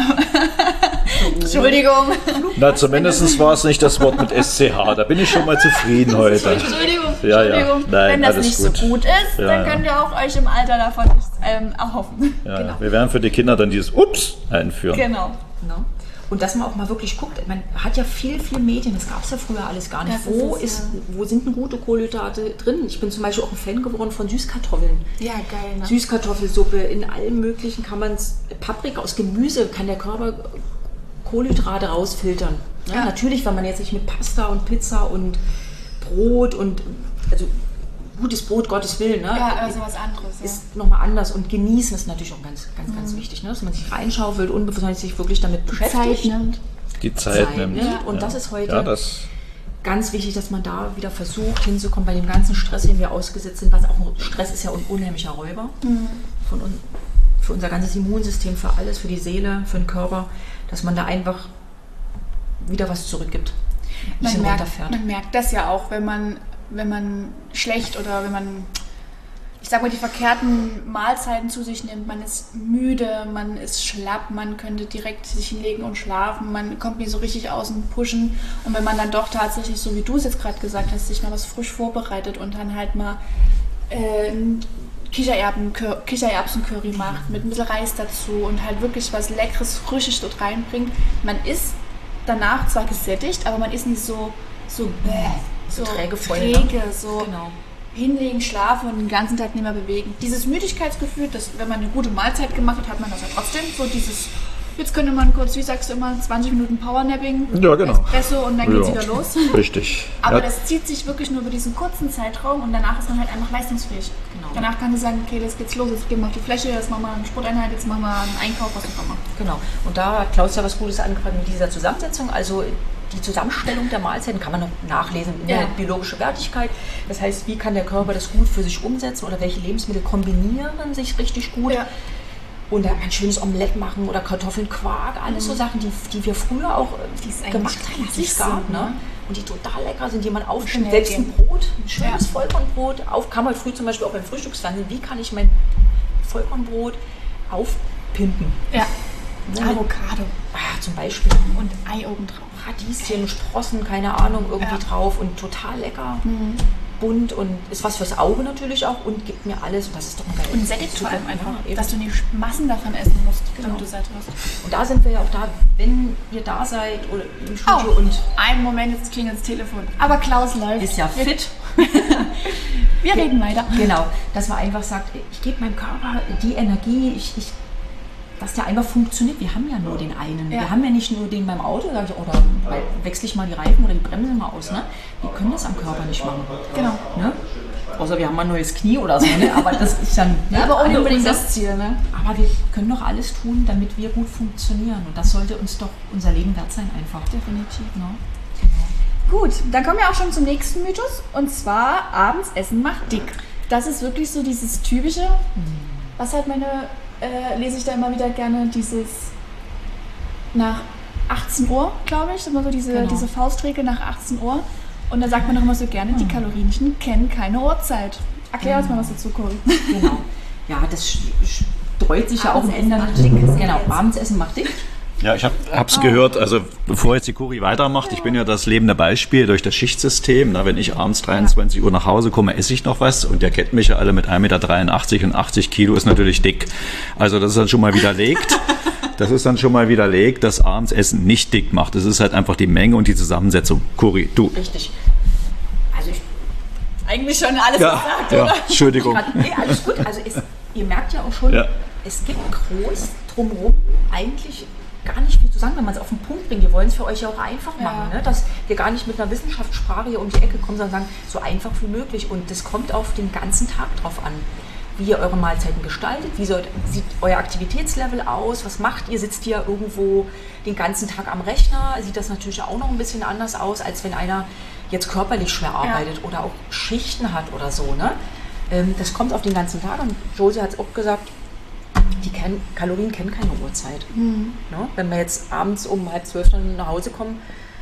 Entschuldigung. Na, zumindest war es nicht das Wort mit SCH, da bin ich schon mal zufrieden heute. Entschuldigung. Ja. Nein, wenn das nicht gut. So gut ist, dann könnt ihr auch euch im Alter davon nichts erhoffen. Ja, genau. Wir werden für die Kinder dann dieses Ups einführen. Genau. Und dass man auch mal wirklich guckt, man hat ja viel Medien, das gab es ja früher alles gar nicht. Wo sind denn gute Kohlenhydrate drin? Ich bin zum Beispiel auch ein Fan geworden von Süßkartoffeln. Ja, geil. Ne? Süßkartoffelsuppe, in allem möglichen kann man Paprika aus Gemüse, kann der Körper Kohlenhydrate rausfiltern. Ja, natürlich, wenn man jetzt nicht mit Pasta und Pizza und Brot und, also gutes Brot, Gottes Willen, ne? Ja, also was anderes. Ist nochmal anders und genießen ist natürlich auch ganz wichtig, ne? Dass man sich reinschaufelt, unbewusst sich wirklich damit beschäftigt. Die Zeit nimmt. Und das ist heute ganz wichtig, dass man da wieder versucht hinzukommen bei dem ganzen Stress, den wir ausgesetzt sind. Was auch Stress ist ja ein unheimlicher Räuber für unser ganzes Immunsystem, für alles, für die Seele, für den Körper, dass man da einfach wieder was zurückgibt. Man merkt das ja auch, wenn man schlecht oder wenn man, ich sag mal, die verkehrten Mahlzeiten zu sich nimmt. Man ist müde, man ist schlapp, man könnte direkt sich hinlegen und schlafen, man kommt nicht so richtig aus dem Pushen. Und wenn man dann doch tatsächlich, so wie du es jetzt gerade gesagt hast, sich mal was frisch vorbereitet und dann halt mal Kichererbsen-Curry macht mit ein bisschen Reis dazu und halt wirklich was Leckeres, Frisches dort reinbringt. Man ist danach zwar gesättigt, aber man ist nicht so träge, hinlegen, schlafen und den ganzen Tag nicht mehr bewegen. Dieses Müdigkeitsgefühl, das, wenn man eine gute Mahlzeit gemacht hat, hat man das ja trotzdem. So dieses, jetzt könnte man kurz, wie sagst du immer, 20 Minuten Powernapping, Espresso und dann geht's wieder los. Richtig. Aber das zieht sich wirklich nur über diesen kurzen Zeitraum und danach ist man halt einfach leistungsfähig. Genau. Danach kann du sagen, okay, jetzt geht's los, jetzt gehen wir auf die Fläche, jetzt machen wir eine Sporteinheit, jetzt machen wir einen Einkauf, was auch immer. Genau. Und da hat Klaus ja was Gutes angefangen mit dieser Zusammensetzung. Also die Zusammenstellung der Mahlzeiten kann man noch nachlesen in der biologischen Wertigkeit. Das heißt, wie kann der Körper das gut für sich umsetzen oder welche Lebensmittel kombinieren sich richtig gut. Ja. Und dann ein schönes Omelett machen oder Kartoffeln, Quark, alles so Sachen, die wir früher auch gemacht haben, die es gab, ne? Und die total lecker sind, die man aufschneidet. Selbst ein Brot, ein schönes Vollkornbrot, kam heute früh zum Beispiel auch beim Frühstücksfernsehen, wie kann ich mein Vollkornbrot aufpimpen? Ja. Avocado. Zum Beispiel. Und Ei oben drauf. Radieschen, Sprossen, keine Ahnung, irgendwie drauf und total lecker. Bunt und ist was fürs Auge natürlich auch und gibt mir alles. Und das ist doch ein geiles. Und sättigt vor allem einfach, dass du nicht Massen davon essen musst, damit du satt wirst. Und da sind wir ja auch da, wenn ihr da seid oder im Studio und... Einen Moment, jetzt klingelt das Telefon. Aber Klaus läuft. Ist ja fit. Wir reden weiter. Genau, dass man einfach sagt, ich gebe meinem Körper die Energie, dass der einfach funktioniert. Wir haben ja nur den einen. Wir haben ja nicht nur den beim Auto oder wechsle ich mal die Reifen oder die Bremse mal aus. Ne? Wir können das am Körper nicht machen. Genau. Ne? Außer wir haben mal ein neues Knie oder so. Ne? Aber das ist dann aber unbedingt das Ziel. Ne? Aber wir können doch alles tun, damit wir gut funktionieren. Und das sollte uns doch unser Leben wert sein einfach. Definitiv. Ne? Gut, dann kommen wir auch schon zum nächsten Mythos. Und zwar, abends essen macht dick. Das ist wirklich so dieses typische, was halt lese ich da immer wieder gerne, dieses nach 18 Uhr, glaube ich, immer so diese Faustregel nach 18 Uhr. Und da sagt man doch immer so gerne, die Kalorienchen kennen keine Uhrzeit. Erklär uns mal was dazu, Cory. Genau. Ja, das streut sich ja auch im Ende. Genau, Abendsessen macht dick. Ja, ich hab's gehört, also bevor jetzt die Cory weitermacht, ich bin ja das lebende Beispiel durch das Schichtsystem. Wenn ich abends 23 Uhr nach Hause komme, esse ich noch was und ihr kennt mich ja alle mit 1,83 Meter und 80 Kilo ist natürlich dick. Also das ist dann schon mal widerlegt. Dass abends Essen nicht dick macht. Es ist halt einfach die Menge und die Zusammensetzung. Cory, du. Richtig. Also eigentlich schon alles gesagt, oder? Entschuldigung. Nee, alles gut. Also ihr merkt ja auch schon, es gibt groß drumherum eigentlich gar nicht viel zu sagen, wenn man es auf den Punkt bringt. Wir wollen es für euch ja auch einfach machen, ne? Dass wir gar nicht mit einer Wissenschaftssprache hier um die Ecke kommen, sondern sagen, so einfach wie möglich. Und das kommt auf den ganzen Tag drauf an, wie ihr eure Mahlzeiten gestaltet, wie sieht euer Aktivitätslevel aus, was macht ihr, sitzt ihr irgendwo den ganzen Tag am Rechner, sieht das natürlich auch noch ein bisschen anders aus, als wenn einer jetzt körperlich schwer arbeitet oder auch Schichten hat oder so, ne? Das kommt auf den ganzen Tag und Josie hat es auch gesagt, die Kalorien kennen keine Uhrzeit. Ne? Wenn wir jetzt abends um 11:30 dann nach Hause kommen,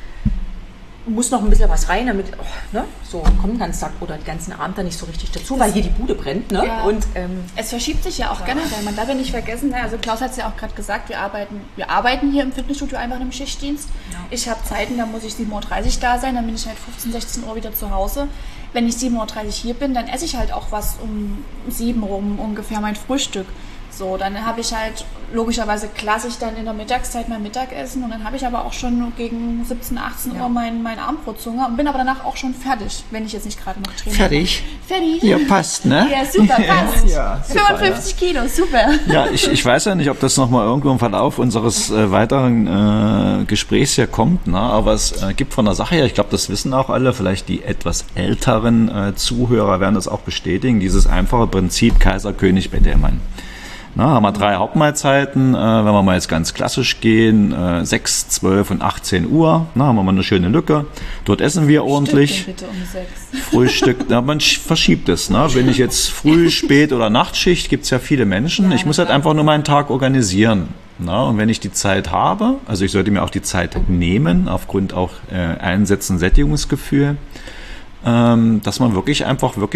muss noch ein bisschen was rein, damit so kommt den ganzen Tag oder den ganzen Abend dann nicht so richtig dazu, weil hier die Bude brennt. Ne? Ja. Und es verschiebt sich ja auch generell. Man darf ja nicht vergessen, also Klaus hat es ja auch gerade gesagt, wir arbeiten hier im Fitnessstudio einfach im Schichtdienst. Ja. Ich habe Zeiten, da muss ich 7:30 Uhr da sein, dann bin ich halt 15, 16 Uhr wieder zu Hause. Wenn ich 7:30 Uhr hier bin, dann esse ich halt auch was um 7 rum ungefähr mein Frühstück. So, dann habe ich halt logischerweise klassisch dann in der Mittagszeit mein Mittagessen und dann habe ich aber auch schon gegen 17, 18 Uhr mein Abendbrotzunger und bin aber danach auch schon fertig, wenn ich jetzt nicht gerade noch Training Fertig? mache. Fertig? Ja, passt, ne? Ja, super, passt. Ja, super, 55 Kilo, super. Ja, ich weiß ja nicht, ob das nochmal irgendwo im Verlauf unseres weiteren Gesprächs hier kommt, ne? Aber es gibt von der Sache her, ich glaube, das wissen auch alle, vielleicht die etwas älteren Zuhörer werden das auch bestätigen, dieses einfache Prinzip Kaiser, König, Bettelmann. Na, haben wir 3 Hauptmahlzeiten, wenn wir mal jetzt ganz klassisch gehen, 6, 12 und 18 Uhr, na, haben wir mal eine schöne Lücke. Dort essen wir ordentlich. Bitte um 6. Frühstück, na, man verschiebt es. Ne? Wenn ich jetzt Früh-, Spät- oder Nachtschicht, gibt es ja viele Menschen. Ich muss halt einfach nur meinen Tag organisieren. Na, und wenn ich die Zeit habe, also ich sollte mir auch die Zeit nehmen, aufgrund auch Einsetzen, Sättigungsgefühl, dass man wirklich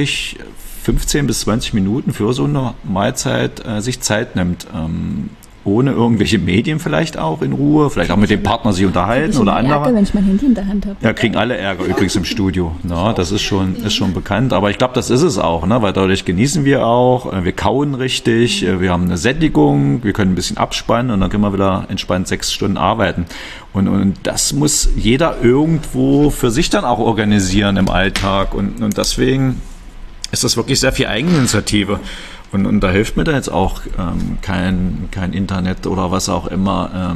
15 bis 20 Minuten für so eine Mahlzeit sich Zeit nimmt. Ohne irgendwelche Medien vielleicht auch in Ruhe, vielleicht auch mit dem Partner sich unterhalten oder andere. Ärger, wenn ich mein Handy in der Hand habe. Ja, kriegen alle Ärger übrigens im Studio. Na, das ist schon bekannt. Aber ich glaube, das ist es auch, ne? Weil dadurch genießen wir auch, wir kauen richtig, wir haben eine Sättigung, wir können ein bisschen abspannen und dann können wir wieder entspannt 6 Stunden arbeiten. Und das muss jeder irgendwo für sich dann auch organisieren im Alltag. Und deswegen ist das wirklich sehr viel Eigeninitiative. Und da hilft mir da jetzt auch kein Internet oder was auch immer.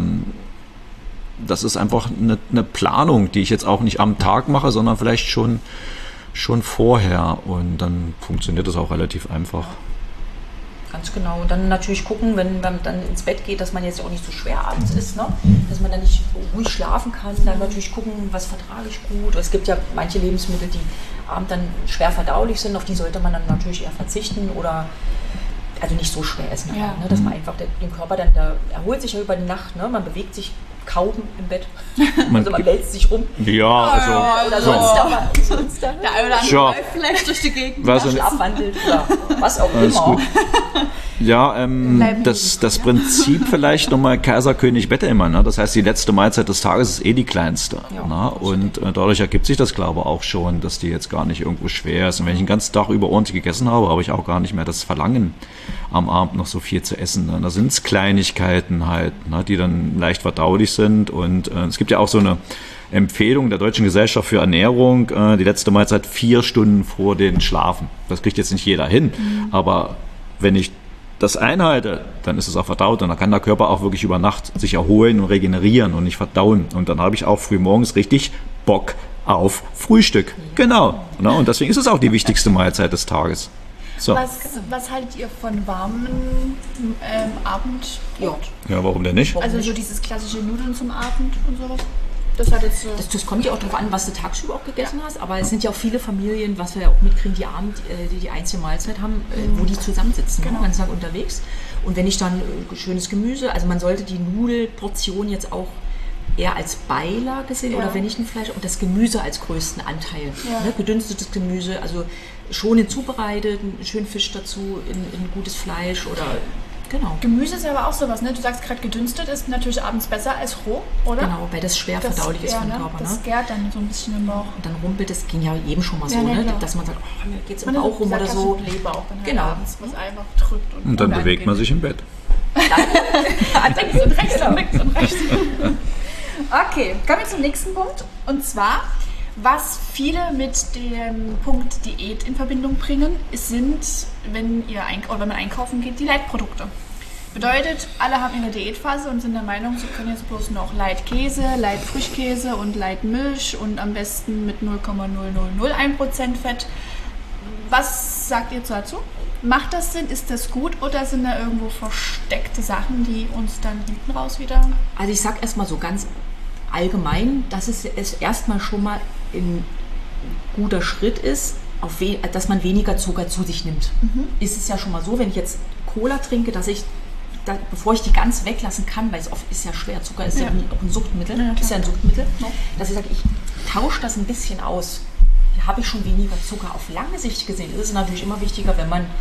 Das ist einfach eine Planung, die ich jetzt auch nicht am Tag mache, sondern vielleicht schon vorher. Und dann funktioniert das auch relativ einfach. Ganz genau. Und dann natürlich gucken, wenn man dann ins Bett geht, dass man jetzt auch nicht so schwer abends ist, ne? Dass man dann nicht ruhig schlafen kann. Dann natürlich gucken, was vertrage ich gut. Es gibt ja manche Lebensmittel, die abends dann schwer verdaulich sind. Auf die sollte man dann natürlich eher verzichten oder also nicht so schwer essen. Ja. Ne? Dass man einfach den Körper dann, der erholt sich ja über die Nacht. Ne? Man bewegt sich kaum im Bett. Also man wälzt sich rum. Ja, also. Oder sonst da. Der eine oder andere läuft vielleicht durch die Gegend. Was Schlafwandelt oder was auch Alles immer. gut. Ja, das Prinzip vielleicht nochmal Kaiser, König, Bettelmann. Ne? Das heißt, die letzte Mahlzeit des Tages ist die kleinste. Ja, ne? Und dadurch ergibt sich das, glaube ich, auch schon, dass die jetzt gar nicht irgendwo schwer ist. Und wenn ich den ganzen Tag über ordentlich gegessen habe ich auch gar nicht mehr das Verlangen, am Abend noch so viel zu essen. Ne? Da sind es Kleinigkeiten halt, ne? Die dann leicht verdaulich sind. Und es gibt ja auch so eine Empfehlung der Deutschen Gesellschaft für Ernährung, die letzte Mahlzeit 4 Stunden vor den Schlafen. Das kriegt jetzt nicht jeder hin, aber wenn ich das einhalte, dann ist es auch verdaut und dann kann der Körper auch wirklich über Nacht sich erholen und regenerieren und nicht verdauen. Und dann habe ich auch früh morgens richtig Bock auf Frühstück. Genau. Und deswegen ist es auch die wichtigste Mahlzeit des Tages. So. Was haltet ihr von warmen Abendbrot? Ja, warum denn nicht? Also so dieses klassische Nudeln zum Abend und sowas? Das hat jetzt so. Das kommt ja auch darauf an, was du tagsüber auch gegessen hast, aber es sind ja auch viele Familien, was wir ja auch mitkriegen, die abends die einzige Mahlzeit haben, wo die zusammensitzen, genau. Den ganzen Tag unterwegs. Und wenn ich dann schönes Gemüse, also man sollte die Nudelportion jetzt auch eher als Beilage sehen oder wenn nicht ein Fleisch und das Gemüse als größten Anteil. Ja. Ne? Gedünstetes Gemüse, also schonend zubereitet, einen schönen Fisch dazu, in gutes Fleisch oder genau. Gemüse ist aber auch sowas, ne? Du sagst gerade, gedünstet ist natürlich abends besser als roh, oder? Genau, weil das schwer verdaulich ist für den Körper. Das gärt dann so ein bisschen im Bauch. Und dann rumpelt, das ging ja jedem schon mal so, ne? Dass man sagt, oh, mir geht's im Bauch rum oder so. Leber auch dann genau. Abends, was einfach drückt. Und dann bewegt man sich im Bett. Links und rechts und links und rechts. Okay, kommen wir zum nächsten Punkt. Und zwar, was viele mit dem Punkt Diät in Verbindung bringen, sind, wenn man einkaufen geht, die Leitprodukte. Bedeutet, alle haben ihre Diätphase und sind der Meinung, sie können jetzt bloß noch Leitkäse, Leitfrischkäse und Leitmilch und am besten mit 0,0001% Fett. Was sagt ihr dazu? Macht das Sinn? Ist das gut? Oder sind da irgendwo versteckte Sachen, die uns dann hinten raus wieder... Also ich sag erstmal so ganz allgemein, dass es erstmal schon mal ein guter Schritt ist, dass man weniger Zucker zu sich nimmt. Ist es ja schon mal so, wenn ich jetzt Cola trinke, dass ich, bevor ich die ganz weglassen kann, weil es oft ist ja schwer, Zucker ist ja auch ein Suchtmittel, ist ja ein Suchtmittel, dass ich sage, ich tausche das ein bisschen aus. Hier habe ich schon weniger Zucker. Auf lange Sicht gesehen ist es natürlich immer wichtiger, wenn man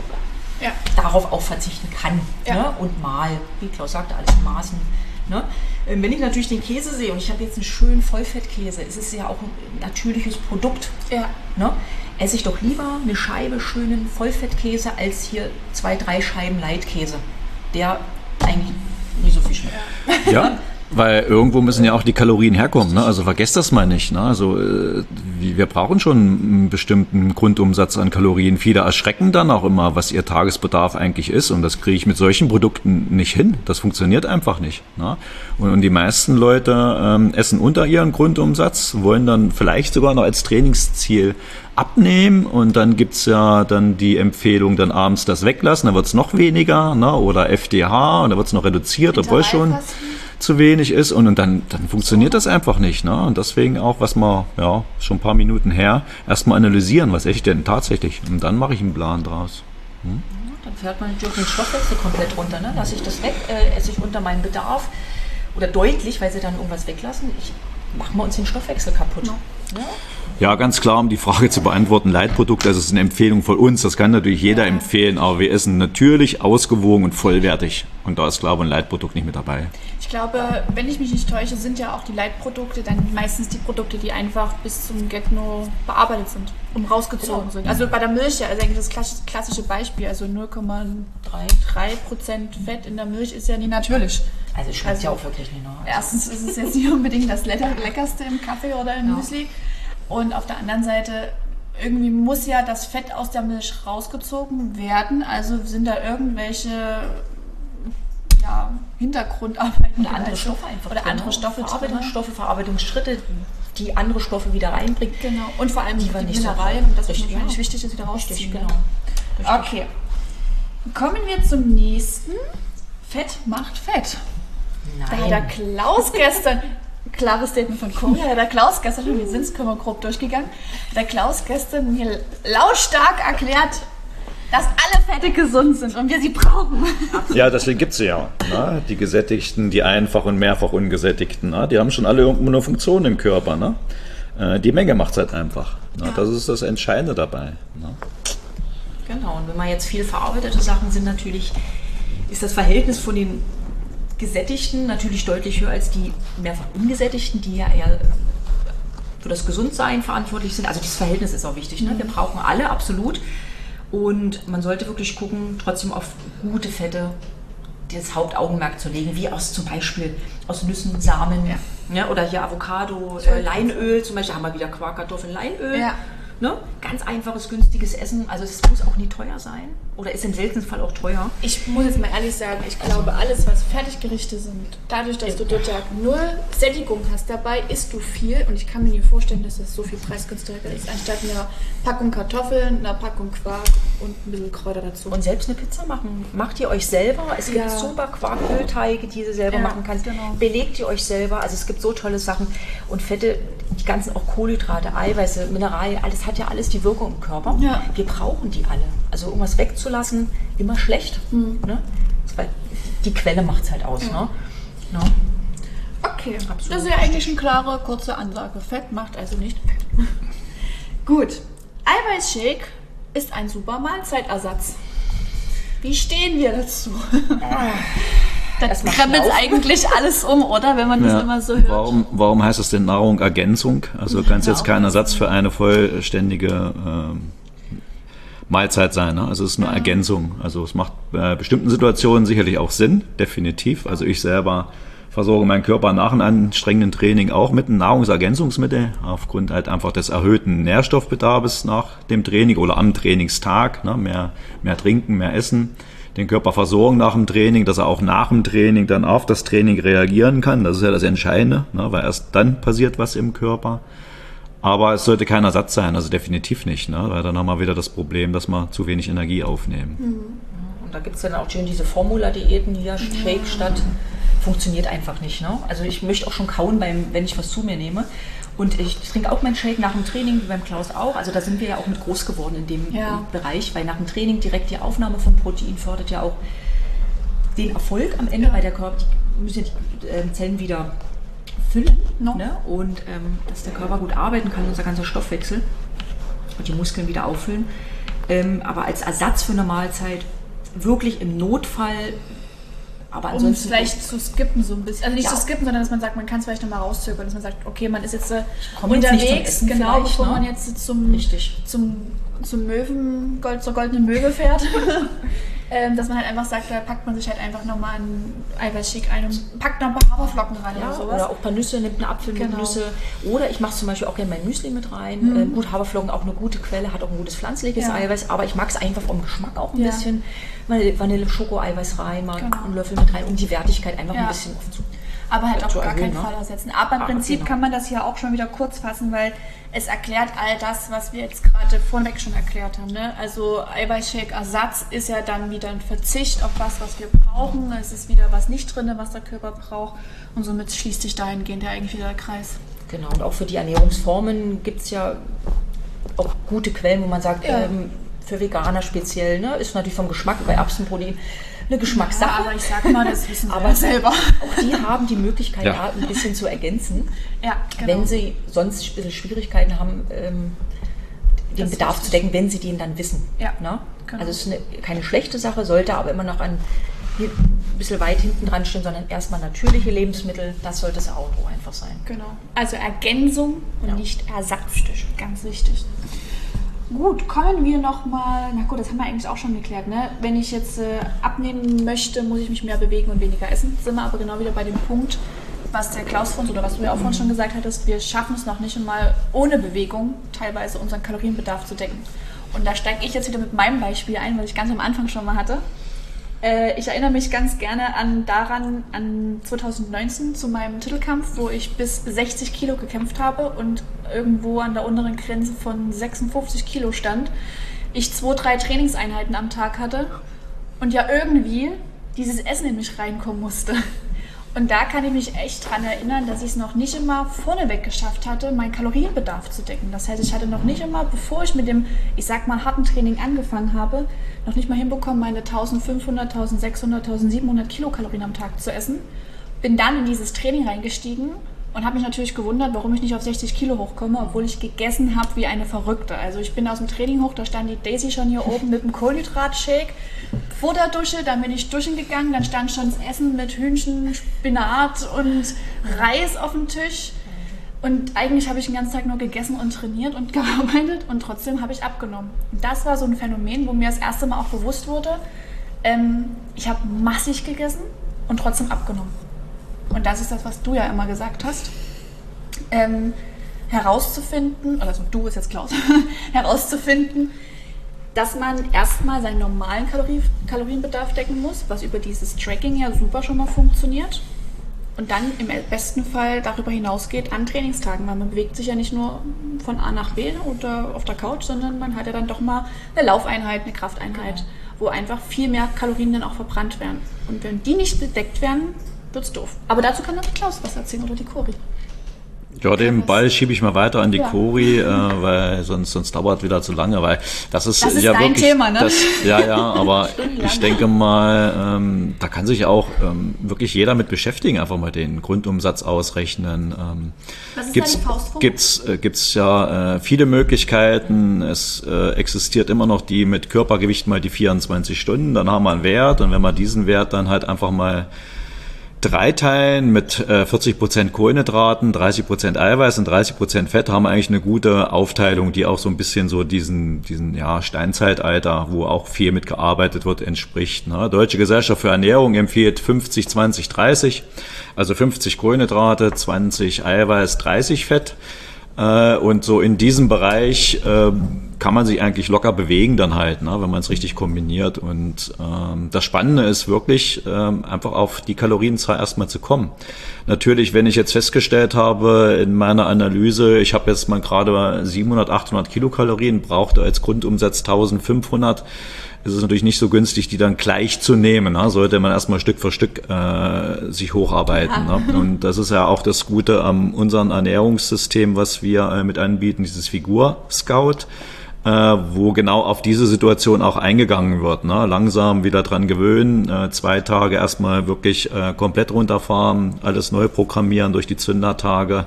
darauf auch verzichten kann. Ne? Und mal, wie Klaus sagte, alles in Maßen. Ne? Wenn ich natürlich den Käse sehe und ich habe jetzt einen schönen Vollfettkäse, es ist ja auch ein natürliches Produkt. Ja. Ne? esse ich doch lieber eine Scheibe schönen Vollfettkäse als hier 2-3 Scheiben Leitkäse, der eigentlich nicht so viel schmeckt. Ja, weil irgendwo müssen ja auch die Kalorien herkommen. Ne? Also vergesst das mal nicht. Ne? Also wir brauchen schon einen bestimmten Grundumsatz an Kalorien. Viele erschrecken dann auch immer, was ihr Tagesbedarf eigentlich ist. Und das kriege ich mit solchen Produkten nicht hin. Das funktioniert einfach nicht. Ne? Und die meisten Leute essen unter ihren Grundumsatz, wollen dann vielleicht sogar noch als Trainingsziel abnehmen. Und dann gibt's ja dann die Empfehlung, dann abends das weglassen. Dann wird's noch weniger, ne? Oder FDH und dann wird's noch reduziert, obwohl schon zu wenig ist und dann funktioniert das einfach nicht. Ne? Und deswegen auch, was wir schon ein paar Minuten her, erstmal analysieren, was esse ich denn tatsächlich. Und dann mache ich einen Plan draus. Ja, dann fährt man natürlich den Stoffwechsel komplett runter. Ne? Lasse ich das weg, esse ich unter meinen Bedarf oder deutlich, weil sie dann irgendwas weglassen. Machen wir uns den Stoffwechsel kaputt. Ja? Ja, ganz klar, um die Frage zu beantworten, Leitprodukt, das ist eine Empfehlung von uns, das kann natürlich jeder empfehlen, aber wir essen natürlich ausgewogen und vollwertig und da ist, glaube ich, ein Leitprodukt nicht mit dabei. Ich glaube, wenn ich mich nicht täusche, sind ja auch die Leitprodukte dann meistens die Produkte, die einfach bis zum Get-No bearbeitet sind und rausgezogen sind. Also bei der Milch, ja, also eigentlich das klassische Beispiel, also 0,3% Fett in der Milch ist ja nie natürlich. Also schmeckt ja auch wirklich nicht. Erstens ist es jetzt nicht unbedingt das Leckerste im Kaffee oder im Müsli. Und auf der anderen Seite, irgendwie muss ja das Fett aus der Milch rausgezogen werden. Also sind da irgendwelche Hintergrundarbeiten oder andere Stoffe einfach. Oder andere Stoffe, Verarbeitungsschritte, die andere Stoffe wieder reinbringen. Genau. Und vor allem die Mineralien, das ist wahrscheinlich wichtig, das wieder rausziehen. Genau. Okay. Kommen wir zum nächsten. Fett macht Fett. Nein. Da hat der Klaus gestern... Klares Statement von Cory. Der Klaus gestern, wir sind grob durchgegangen, der Klaus gestern mir lautstark erklärt, dass alle Fette gesund sind und wir sie brauchen. Ja, deswegen gibt es sie ja. Ne? Die gesättigten, die einfach und mehrfach ungesättigten, ne? Die haben schon alle irgendwo eine Funktion im Körper. Ne? Die Menge macht es halt einfach. Ne? Ja. Das ist das Entscheidende dabei. Ne? Genau, und wenn man jetzt viel verarbeitete Sachen sind, natürlich ist das Verhältnis von den Gesättigten natürlich deutlich höher als die mehrfach ungesättigten, die ja eher für das Gesundsein verantwortlich sind. Also dieses Verhältnis ist auch wichtig. Ne? Wir brauchen alle, absolut. Und man sollte wirklich gucken, trotzdem auf gute Fette das Hauptaugenmerk zu legen, wie zum Beispiel aus Nüssen, Samen, oder hier Avocado, Leinöl, zum Beispiel haben wir wieder Quark, Kartoffeln, Leinöl. Ja. Ne? Ganz einfaches, günstiges Essen. Also es muss auch nie teuer sein. Oder ist im seltensten Fall auch teuer. Ich muss jetzt mal ehrlich sagen, ich glaube, alles, was Fertiggerichte sind, dadurch, dass du dort ja null Sättigung hast dabei, isst du viel. Und ich kann mir nicht vorstellen, dass das so viel preisgünstiger ist, anstatt einer Packung Kartoffeln, einer Packung Quark und ein bisschen Kräuter dazu. Und selbst eine Pizza machen. Macht ihr euch selber. Es gibt super Quarkölteige, die ihr selber machen kannst. Genau. Belegt ihr euch selber. Also es gibt so tolle Sachen. Und Fette, die ganzen auch Kohlenhydrate, Eiweiße, Mineralien, alles hat ja alles die Wirkung im Körper. Ja. Wir brauchen die alle. Also irgendwas wegzulassen, immer schlecht. Ne? Die Quelle macht es halt aus. Ja. Ne? Okay, absolut. Das ist ja eigentlich eine klare, kurze Ansage. Fett macht also nicht Fett. Gut. Eiweißshake ist ein super Mahlzeitersatz. Wie stehen wir dazu? Das krempelt eigentlich alles um, oder? Wenn man das immer so hört. Warum heißt es denn Nahrungsergänzung? Also kann es jetzt kein Ersatz für eine vollständige Mahlzeit sein. Ne? Also es ist eine Ergänzung. Also es macht bei bestimmten Situationen sicherlich auch Sinn, definitiv. Also ich selber versorge meinen Körper nach einem anstrengenden Training auch mit einem Nahrungsergänzungsmittel, aufgrund halt einfach des erhöhten Nährstoffbedarfs nach dem Training oder am Trainingstag. Ne? Mehr trinken, mehr essen. Den Körper versorgen nach dem Training, dass er auch nach dem Training dann auf das Training reagieren kann. Das ist ja das Entscheidende, ne? Weil erst dann passiert was im Körper. Aber es sollte kein Ersatz sein, also definitiv nicht, ne? Weil dann haben wir wieder das Problem, dass wir zu wenig Energie aufnehmen. Und da gibt es dann auch schön diese Formula-Diäten, hier Shake statt, funktioniert einfach nicht. Ne? Also ich möchte auch schon kauen, wenn ich was zu mir nehme. Und ich trinke auch meinen Shake nach dem Training, wie beim Klaus auch. Also da sind wir ja auch mit groß geworden in dem Bereich, weil nach dem Training direkt die Aufnahme von Protein fördert ja auch den Erfolg am Ende, weil der Körper, die müssen die Zellen wieder füllen, ne? Und dass der Körper gut arbeiten kann, unser ganzer Stoffwechsel und die Muskeln wieder auffüllen. Aber als Ersatz für eine Mahlzeit wirklich im Notfall Aber um es vielleicht zu skippen so ein bisschen. Also nicht zu skippen, sondern dass man sagt, man kann es vielleicht nochmal rauszögern, dass man sagt, okay, man ist jetzt unterwegs, genau, bevor man jetzt zum Möwen, zur goldenen Möwe fährt. Dass man halt einfach sagt, da packt man sich halt einfach nochmal einen Eiweißshake ein und packt noch ein paar Haferflocken rein oder sowas. Oder auch ein paar Nüsse, nimmt einen Apfel mit Nüsse. Oder ich mache zum Beispiel auch gerne mein Müsli mit rein. Gut, Haferflocken auch eine gute Quelle, hat auch ein gutes pflanzliches Eiweiß, aber ich mag es einfach vom Geschmack auch ein bisschen. Vanille, Schoko-Eiweiß rein, mal einen Löffel mit rein, um die Wertigkeit einfach ein bisschen aufzunehmen. Aber halt auf gar keinen Fall ersetzen. Aber im Prinzip kann man das hier auch schon wieder kurz fassen, weil es erklärt all das, was wir jetzt gerade vorweg schon erklärt haben. Ne? Also Eiweißshake-Ersatz ist ja dann wieder ein Verzicht auf was wir brauchen. Es ist wieder was nicht drin, was der Körper braucht. Und somit schließt sich dahingehend ja eigentlich wieder der Kreis. Genau, und auch für die Ernährungsformen gibt es ja auch gute Quellen, wo man sagt, für Veganer speziell, ne, ist natürlich vom Geschmack bei Erbsenprotein eine Geschmackssache. Ja, aber ich sag mal, das wissen wir aber selber. Auch die haben die Möglichkeit, da ein bisschen zu ergänzen, wenn sie sonst ein bisschen Schwierigkeiten haben, den Bedarf zu decken, wenn sie den dann wissen. Ja, ne? Genau. Also es ist keine schlechte Sache, sollte aber immer noch ein bisschen weit hinten dran stehen, sondern erstmal natürliche Lebensmittel, das sollte das Auto einfach sein. Genau. Also Ergänzung und nicht Ersatz, ganz wichtig. Gut, kommen wir nochmal, na gut, das haben wir eigentlich auch schon geklärt, ne? Wenn ich jetzt abnehmen möchte, muss ich mich mehr bewegen und weniger essen. Sind wir aber genau wieder bei dem Punkt, was der Klaus von uns oder was du ja auch vorhin schon gesagt hattest, wir schaffen es noch nicht einmal ohne Bewegung teilweise unseren Kalorienbedarf zu decken. Und da steige ich jetzt wieder mit meinem Beispiel ein, was ich ganz am Anfang schon mal hatte. Ich erinnere mich ganz gerne an 2019 zu meinem Titelkampf, wo ich bis 60 Kilo gekämpft habe und irgendwo an der unteren Grenze von 56 Kilo stand. Ich 2-3 Trainingseinheiten am Tag hatte und ja irgendwie dieses Essen in mich reinkommen musste. Und da kann ich mich echt dran erinnern, dass ich es noch nicht immer vorneweg geschafft hatte, meinen Kalorienbedarf zu decken. Das heißt, ich hatte noch nicht immer, bevor ich mit dem, ich sag mal, harten Training angefangen habe, noch nicht mal hinbekommen, meine 1500, 1600, 1700 Kilokalorien am Tag zu essen. Bin dann in dieses Training reingestiegen und habe mich natürlich gewundert, warum ich nicht auf 60 Kilo hochkomme, obwohl ich gegessen habe wie eine Verrückte. Also ich bin aus dem Training hoch, da stand die Daisy schon hier oben mit dem Kohlenhydratshake vor der Dusche, dann bin ich duschen gegangen, dann stand schon das Essen mit Hühnchen, Spinat und Reis auf dem Tisch. Und eigentlich habe ich den ganzen Tag nur gegessen und trainiert und gearbeitet und trotzdem habe ich abgenommen. Und das war so ein Phänomen, wo mir das erste Mal auch bewusst wurde, ich habe massig gegessen und trotzdem abgenommen. Und das ist das, was du ja immer gesagt hast, herauszufinden, also du ist jetzt Klaus, herauszufinden, dass man erstmal seinen normalen Kalorienbedarf decken muss, was über dieses Tracking ja super schon mal funktioniert. Und dann im besten Fall darüber hinausgeht an Trainingstagen, weil man bewegt sich ja nicht nur von A nach B oder auf der Couch, sondern man hat ja dann doch mal eine Laufeinheit, eine Krafteinheit, wo einfach viel mehr Kalorien dann auch verbrannt werden. Und wenn die nicht bedeckt werden, wird's doof. Aber dazu kann dann Klaus was erzählen oder die Cori. Ja, den Ball schiebe ich mal weiter an die Cori, weil sonst dauert wieder zu lange, weil das ist ja dein wirklich Thema, ne? Aber ich denke mal, da kann sich auch wirklich jeder mit beschäftigen, einfach mal den Grundumsatz ausrechnen. Was ist deine Faustform? Gibt's ja viele Möglichkeiten. Es existiert immer noch die mit Körpergewicht mal die 24 Stunden, dann haben wir einen Wert und wenn wir diesen Wert dann halt einfach mal 3 teilen mit 40% Kohlenhydraten, 30% Eiweiß und 30% Fett, haben wir eigentlich eine gute Aufteilung, die auch so ein bisschen so diesen Steinzeitalter, wo auch viel mitgearbeitet wird, entspricht. Ne? Deutsche Gesellschaft für Ernährung empfiehlt 50, 20, 30, also 50 Kohlenhydrate, 20 Eiweiß, 30 Fett. Und so in diesem Bereich kann man sich eigentlich locker bewegen dann halt, ne, wenn man es richtig kombiniert. Und das Spannende ist wirklich, einfach auf die Kalorienzahl erstmal zu kommen. Natürlich, wenn ich jetzt festgestellt habe in meiner Analyse, ich habe jetzt mal gerade 700, 800 Kilokalorien, brauchte als Grundumsatz 1500, ist es natürlich nicht so günstig, die dann gleich zu nehmen. Ne? Sollte man erstmal Stück für Stück sich hocharbeiten. Ne? Und das ist ja auch das Gute an unserem Ernährungssystem, was wir mit anbieten, dieses Figur-Scout, wo genau auf diese Situation auch eingegangen wird. Ne? Langsam wieder dran gewöhnen, 2 Tage erstmal wirklich komplett runterfahren, alles neu programmieren durch die Zündertage.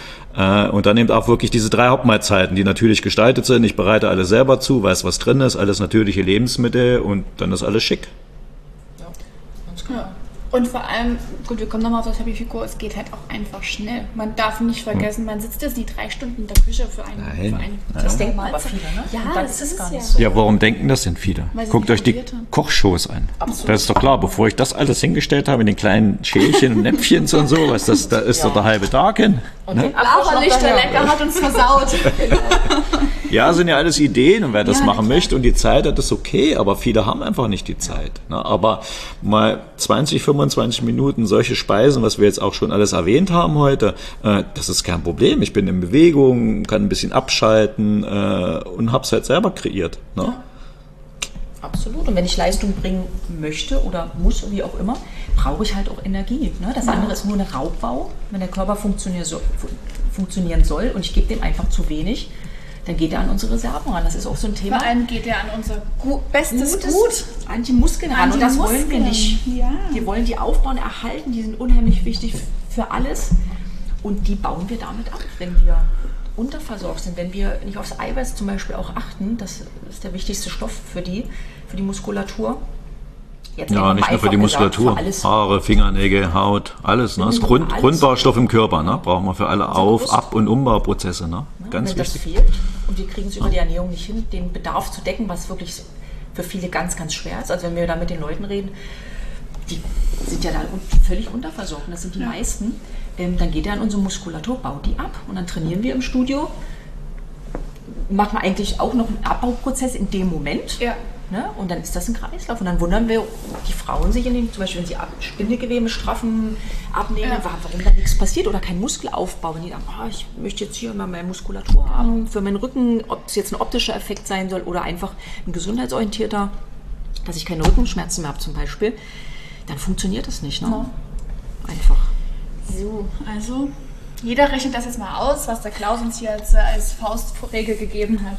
Und dann eben auch wirklich diese 3 Hauptmahlzeiten, die natürlich gestaltet sind. Ich bereite alles selber zu, weiß, was drin ist, alles natürliche Lebensmittel und dann ist alles schick. Ja, ganz klar. Und vor allem, gut, wir kommen nochmal auf das Happy Fico, es geht halt auch einfach schnell. Man darf nicht vergessen, man sitzt jetzt die 3 Stunden in der Küche für einen das denken aber viele, ne? Ja, das ist gar nicht so. Ja, warum denken das denn viele? Guckt euch die Kochshows an. Absolut. Das ist doch klar, bevor ich das alles hingestellt habe in den kleinen Schälchen und Näpfchen und sowas, da ist doch der halbe Tag hin. Und ne? Blaulichter lecker hat uns versaut. Ja, sind ja alles Ideen und wer das machen möchte und die Zeit hat, ist okay, aber viele haben einfach nicht die Zeit. Ne? Aber mal 20, 25 Minuten solche Speisen, was wir jetzt auch schon alles erwähnt haben heute, das ist kein Problem. Ich bin in Bewegung, kann ein bisschen abschalten und habe es halt selber kreiert. Ne? Ja. Absolut. Und wenn ich Leistung bringen möchte oder muss, wie auch immer, brauche ich halt auch Energie. Ne? Das andere ist nur eine Raubbau. Wenn der Körper funktionieren soll und ich gebe dem einfach zu wenig, dann geht er an unsere Reserven ran. Das ist auch so ein Thema. Vor allem geht er an unser bestes Gut. An die Muskeln ran. Und das wollen wir nicht. Ja. Wir wollen die aufbauen, erhalten. Die sind unheimlich wichtig für alles. Und die bauen wir damit ab, wenn wir unterversorgt sind. Wenn wir nicht aufs Eiweiß zum Beispiel auch achten, das ist der wichtigste Stoff für die Muskulatur. Jetzt ja, nicht nur für die Muskulatur, für Haare, Fingernägel, Haut, alles. Ne? Das ist Grundbaustoff im Körper, ne? Brauchen wir für alle Ab- und Umbauprozesse. Ne? Ja, ganz wenn wichtig. Das fehlt und wir kriegen es über die Ernährung nicht hin, den Bedarf zu decken, was wirklich für viele ganz, ganz schwer ist. Also wenn wir da mit den Leuten reden, die sind ja da völlig unterversorgt, das sind die meisten, dann geht er an unsere Muskulatur, baut die ab und dann trainieren wir im Studio, machen wir eigentlich auch noch einen Abbauprozess in dem Moment. Ja. Ne? Und dann ist das ein Kreislauf. Und dann wundern wir die Frauen sich, zum Beispiel, wenn sie Spindelgewebe straffen, abnehmen, warum da nichts passiert oder kein Muskelaufbau. Wenn die sagen, ich möchte jetzt hier mal meine Muskulatur haben, für meinen Rücken, ob es jetzt ein optischer Effekt sein soll oder einfach ein gesundheitsorientierter, dass ich keine Rückenschmerzen mehr habe zum Beispiel, dann funktioniert das nicht. Ne? Ja. Einfach. So, also jeder rechnet das jetzt mal aus, was der Klaus uns hier als Faustregel gegeben hat.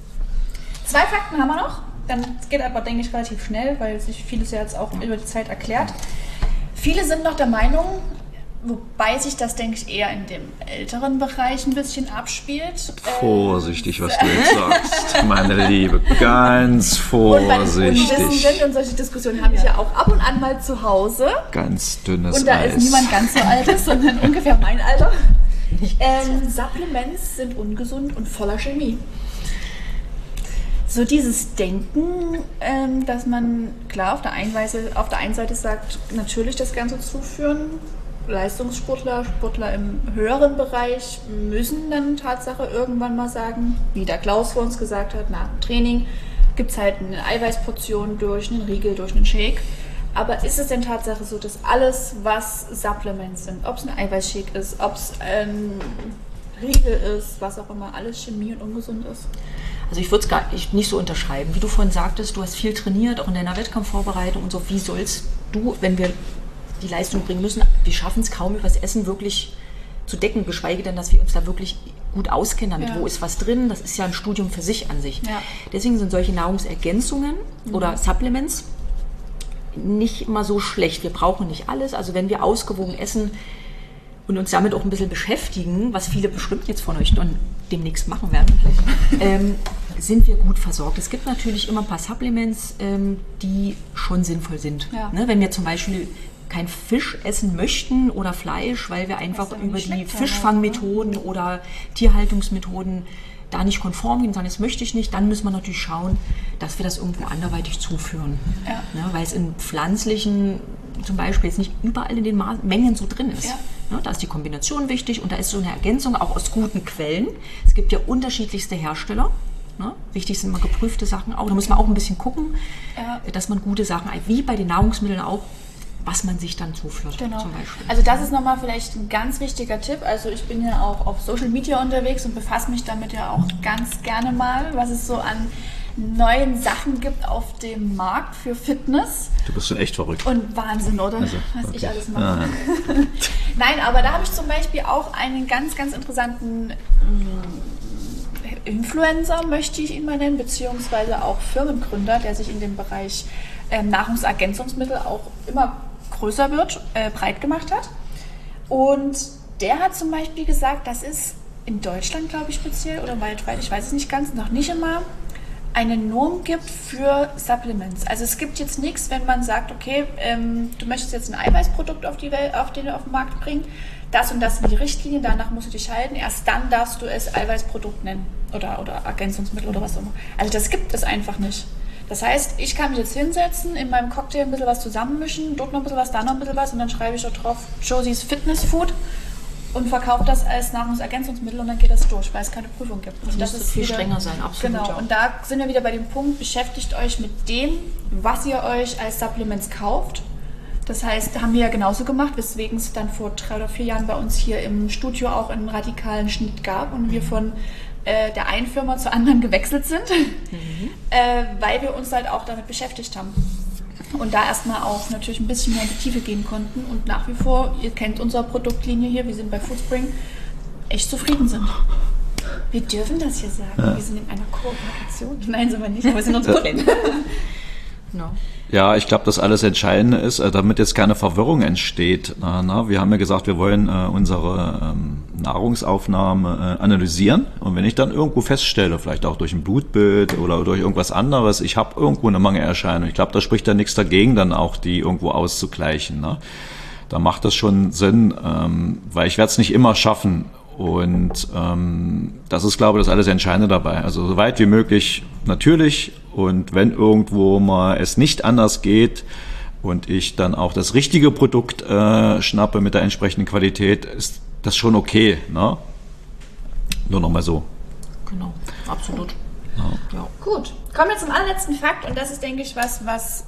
2 Fakten haben wir noch. Dann geht aber, denke ich, relativ schnell, weil sich vieles ja jetzt auch über die Zeit erklärt. Viele sind noch der Meinung, wobei sich das, denke ich, eher in dem älteren Bereich ein bisschen abspielt. Vorsichtig, was du jetzt sagst, meine Liebe, ganz vorsichtig. Und solche Diskussionen habe ich ja auch ab und an mal zu Hause. Ganz dünnes Eis. Und da ist niemand ganz so alt ist, sondern ungefähr mein Alter. Supplements sind ungesund und voller Chemie. So dieses Denken, dass man, klar, auf der einen Seite sagt, natürlich das Ganze zuführen. Leistungssportler, Sportler im höheren Bereich müssen dann Tatsache irgendwann mal sagen, wie der Klaus vor uns gesagt hat, nach dem Training gibt es halt eine Eiweißportion durch einen Riegel, durch einen Shake. Aber ist es denn Tatsache so, dass alles, was Supplements sind, ob es ein Eiweißshake ist, ob es ein Riegel ist, was auch immer, alles Chemie und ungesund ist? Also ich würde es gar nicht so unterschreiben. Wie du vorhin sagtest, du hast viel trainiert, auch in deiner Wettkampfvorbereitung und so. Wie sollst du, wenn wir die Leistung bringen müssen, wir schaffen es kaum, über das Essen wirklich zu decken, geschweige denn, dass wir uns da wirklich gut auskennen damit, wo ist was drin. Das ist ja ein Studium für sich an sich. Ja. Deswegen sind solche Nahrungsergänzungen oder Supplements nicht immer so schlecht. Wir brauchen nicht alles. Also wenn wir ausgewogen essen und uns damit auch ein bisschen beschäftigen, was viele bestimmt jetzt von euch dann demnächst machen werden, sind wir gut versorgt. Es gibt natürlich immer ein paar Supplements, die schon sinnvoll sind. Ja. Ne, wenn wir zum Beispiel kein Fisch essen möchten oder Fleisch, weil wir einfach über die Fischfangmethoden oder Tierhaltungsmethoden da nicht konform gehen, sagen, das möchte ich nicht, dann müssen wir natürlich schauen, dass wir das irgendwo anderweitig zuführen. Ja. Ne, weil es in pflanzlichen zum Beispiel jetzt nicht überall in den Mengen so drin ist. Ja. Ne, da ist die Kombination wichtig und da ist so eine Ergänzung auch aus guten Quellen. Es gibt ja unterschiedlichste Hersteller. Ne? Wichtig sind mal geprüfte Sachen auch. Da muss man auch ein bisschen gucken, dass man gute Sachen, wie bei den Nahrungsmitteln auch, was man sich dann zuführt, genau. Zum Beispiel. Also das ist nochmal vielleicht ein ganz wichtiger Tipp. Also ich bin ja auch auf Social Media unterwegs und befasse mich damit ja auch ganz gerne mal, was es so an neuen Sachen gibt auf dem Markt für Fitness. Du bist schon echt verrückt. Und Wahnsinn, oder? Also, was ich alles mache. Nein, aber da habe ich zum Beispiel auch einen ganz, ganz interessanten Influencer, möchte ich ihn mal nennen, beziehungsweise auch Firmengründer, der sich in dem Bereich Nahrungsergänzungsmittel auch immer größer wird, breit gemacht hat. Und der hat zum Beispiel gesagt, das ist in Deutschland, glaube ich, speziell oder weltweit, ich weiß es nicht ganz, noch nicht immer eine Norm gibt für Supplements. Also es gibt jetzt nichts, wenn man sagt, okay, du möchtest jetzt ein Eiweißprodukt auf den Markt bringen, das und das sind die Richtlinien, danach musst du dich halten, erst dann darfst du es Eiweißprodukt nennen oder Ergänzungsmittel oder was auch immer. Also das gibt es einfach nicht. Das heißt, ich kann mich jetzt hinsetzen, in meinem Cocktail ein bisschen was zusammenmischen, dort noch ein bisschen was, da noch ein bisschen was und dann schreibe ich da drauf Josie's Fitness Food und verkaufe das als Nahrungsergänzungsmittel und dann geht das durch, weil es keine Prüfung gibt. Und das ist viel strenger sein, absolut. Genau, und da sind wir wieder bei dem Punkt, beschäftigt euch mit dem, was ihr euch als Supplements kauft. Das heißt, haben wir ja genauso gemacht, weswegen es dann vor 3 oder 4 Jahren bei uns hier im Studio auch einen radikalen Schnitt gab und wir von der einen Firma zur anderen gewechselt sind, weil wir uns halt auch damit beschäftigt haben. Und da erstmal auch natürlich ein bisschen mehr in die Tiefe gehen konnten und nach wie vor, ihr kennt unsere Produktlinie hier, wir sind bei Foodspring, echt zufrieden sind. Wir dürfen das hier sagen, wir sind in einer Kooperation. Nein, sind wir nicht, aber wir sind uns gut. No. Ja, ich glaube, das alles Entscheidende ist, damit jetzt keine Verwirrung entsteht. Wir haben ja gesagt, wir wollen unsere Nahrungsaufnahme analysieren. Und wenn ich dann irgendwo feststelle, vielleicht auch durch ein Blutbild oder durch irgendwas anderes, ich habe irgendwo eine Mangelerscheinung, ich glaube, da spricht dann nichts dagegen, dann auch die irgendwo auszugleichen. Ne? Da macht das schon Sinn, weil ich werde es nicht immer schaffen. Und das ist, glaube ich, das alles Entscheidende dabei. Also so weit wie möglich natürlich. Und wenn irgendwo mal es nicht anders geht und ich dann auch das richtige Produkt schnappe mit der entsprechenden Qualität, ist das schon okay. Ne? Nur noch mal so. Genau, absolut. Ja. Gut, kommen wir zum allerletzten Fakt. Und das ist, denke ich, was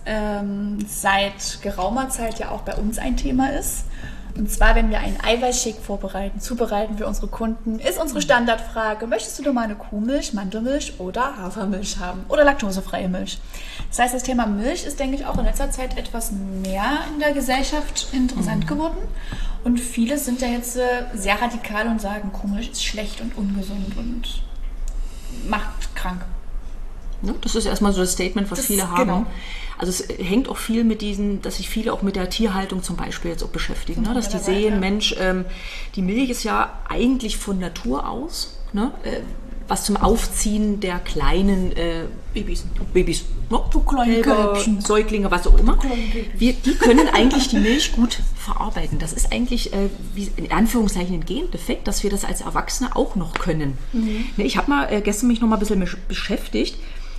seit geraumer Zeit ja auch bei uns ein Thema ist. Und zwar, wenn wir einen Eiweißshake zubereiten für unsere Kunden, ist unsere Standardfrage, möchtest du normale Kuhmilch, Mandelmilch oder Hafermilch haben oder laktosefreie Milch? Das heißt, das Thema Milch ist, denke ich, auch in letzter Zeit etwas mehr in der Gesellschaft interessant geworden. Und viele sind ja jetzt sehr radikal und sagen, Kuhmilch ist schlecht und ungesund und macht krank. Ja, das ist erstmal so das Statement, was viele haben. Genau. Also es hängt auch viel mit dass sich viele auch mit der Tierhaltung zum Beispiel jetzt auch beschäftigen. Ne? Dass die sehen, Mensch, die Milch ist ja eigentlich von Natur aus, ne? Was zum Aufziehen der kleinen Babys, ne? Du kleine Kälbchen, Säuglinge, was auch immer. Die können eigentlich die Milch gut verarbeiten. Das ist eigentlich wie in Anführungszeichen ein Gendefekt, dass wir das als Erwachsene auch noch können. Ich habe mal gestern mich noch mal ein bisschen beschäftigt,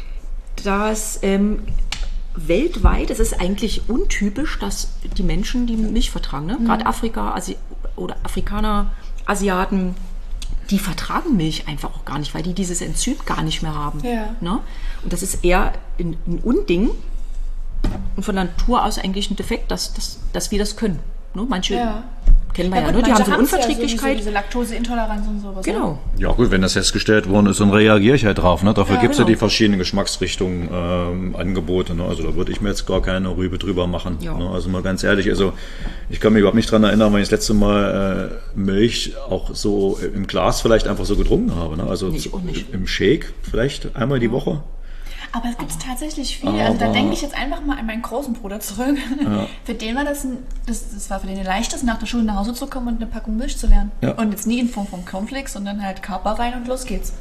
dass weltweit, es ist eigentlich untypisch, dass die Menschen die Milch vertragen. Ne? Gerade Afrikaner, Asiaten, die vertragen Milch einfach auch gar nicht, weil die dieses Enzym gar nicht mehr haben. Ja. Ne? Und das ist eher ein Unding und von Natur aus eigentlich ein Defekt, dass wir das können. Ne? Manche kennen wir gut, die haben so eine Unverträglichkeit. Ja, diese Laktoseintoleranz und sowas. Genau. Ja gut, wenn das festgestellt worden ist, dann reagiere ich halt drauf. Ne? Dafür gibt es ja die verschiedenen Geschmacksrichtungen, Angebote. Ne? Also da würde ich mir jetzt gar keine Rübe drüber machen. Ja. Ne? Also mal ganz ehrlich, also ich kann mich überhaupt nicht dran erinnern, wenn ich das letzte Mal Milch auch so im Glas vielleicht einfach so getrunken habe. Ne? Also nicht. Im Shake vielleicht einmal die Woche. Aber es gibt tatsächlich viele. Also da denke ich jetzt einfach mal an meinen großen Bruder zurück. Ja. Für den war das war für den leichteste, nach der Schule nach Hause zu kommen und eine Packung Milch zu lernen. Ja. Und jetzt nie in Form von Cornflakes, sondern halt Körper rein und los geht's.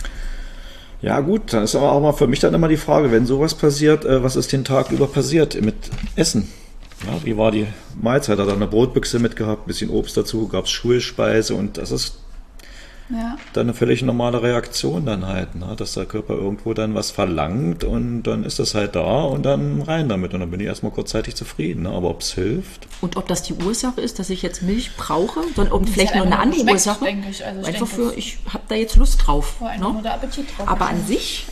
Ja gut, dann ist aber auch mal für mich dann immer die Frage, wenn sowas passiert, was ist den Tag über passiert mit Essen? Ja, wie war die Mahlzeit? Hat er eine Brotbüchse mitgehabt, ein bisschen Obst dazu, gab es Schulspeise und das ist dann eine völlig normale Reaktion dann halt, ne? Dass der Körper irgendwo dann was verlangt und dann ist das halt da und dann rein damit und dann bin ich erstmal kurzzeitig zufrieden, ne? Aber ob es hilft? Und ob das die Ursache ist, dass ich jetzt Milch brauche, sondern vielleicht noch eine andere Ursache, denke ich. Also einfach ich habe da jetzt Lust drauf. Nur der Appetit drauf. Aber an sich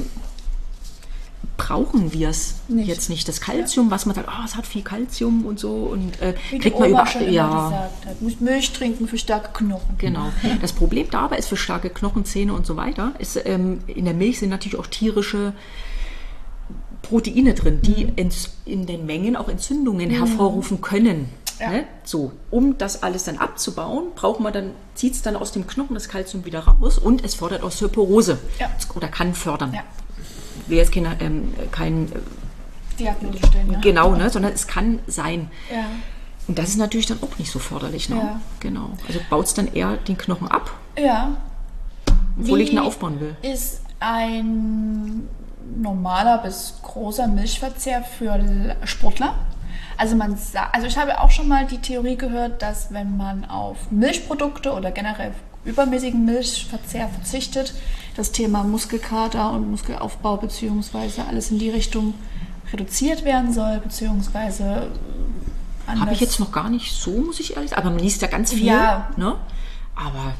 brauchen wir es jetzt nicht. Das Kalzium, was man sagt, es hat viel Kalzium und so und kriegt man überall. Gesagt hat, muss Milch trinken für starke Knochen. Genau. Das Problem dabei ist für starke Knochen, Zähne und so weiter, ist in der Milch sind natürlich auch tierische Proteine drin, die in den Mengen auch Entzündungen hervorrufen können. Ja. Ne? So, um das alles dann abzubauen, zieht es dann aus dem Knochen das Kalzium wieder raus und es fördert Osteoporose oder kann fördern. Ja. Will jetzt kein Diagnose stellen, ja. Genau, ne, sondern es kann sein. Ja. Und das ist natürlich dann auch nicht so förderlich. Ne? Ja. Genau. Also baut es dann eher den Knochen ab, ja. obwohl ich ihn aufbauen will. Ist ein normaler bis großer Milchverzehr für Sportler. Also ich habe auch schon mal die Theorie gehört, dass wenn man auf Milchprodukte oder generell übermäßigen Milchverzehr verzichtet, das Thema Muskelkater und Muskelaufbau beziehungsweise alles in die Richtung reduziert werden soll, beziehungsweise anders. Habe ich jetzt noch gar nicht so, muss ich ehrlich sagen. Aber man liest ja ganz viel. Ja. Ne? Aber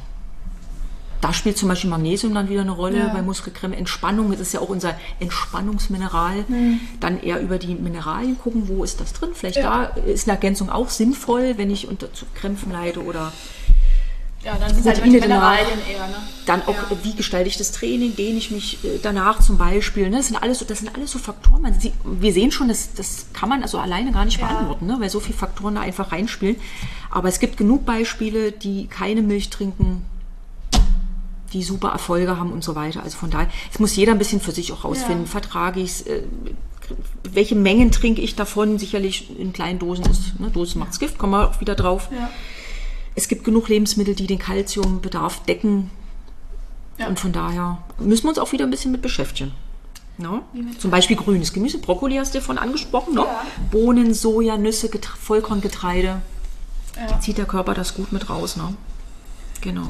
da spielt zum Beispiel Magnesium dann wieder eine Rolle bei Muskelcreme. Entspannung, das ist ja auch unser Entspannungsmineral. Dann eher über die Mineralien gucken, wo ist das drin. Vielleicht da ist eine Ergänzung auch sinnvoll, wenn ich unter zu Krämpfen leide oder dann sind halt die Mineralien eher. Ne? Dann auch, wie gestalte ich das Training, dehne ich mich danach zum Beispiel. Ne? Das sind alles so Faktoren. Wir sehen schon, das kann man also alleine gar nicht beantworten, ne? Weil so viele Faktoren da einfach reinspielen. Aber es gibt genug Beispiele, die keine Milch trinken, die super Erfolge haben und so weiter. Also von daher, es muss jeder ein bisschen für sich auch rausfinden. Vertrage ich es, welche Mengen trinke ich davon? Sicherlich in kleinen Dosen ist, ne? Dosen macht's Gift, kommen wir auch wieder drauf. Ja. Es gibt genug Lebensmittel, die den Kalziumbedarf decken. Ja. Und von daher müssen wir uns auch wieder ein bisschen mit beschäftigen. No? Zum Beispiel grünes Gemüse, Brokkoli hast du davon angesprochen. No? Ja. Bohnen, Soja, Nüsse, Vollkorngetreide. Ja. Zieht der Körper das gut mit raus. Ne? Genau.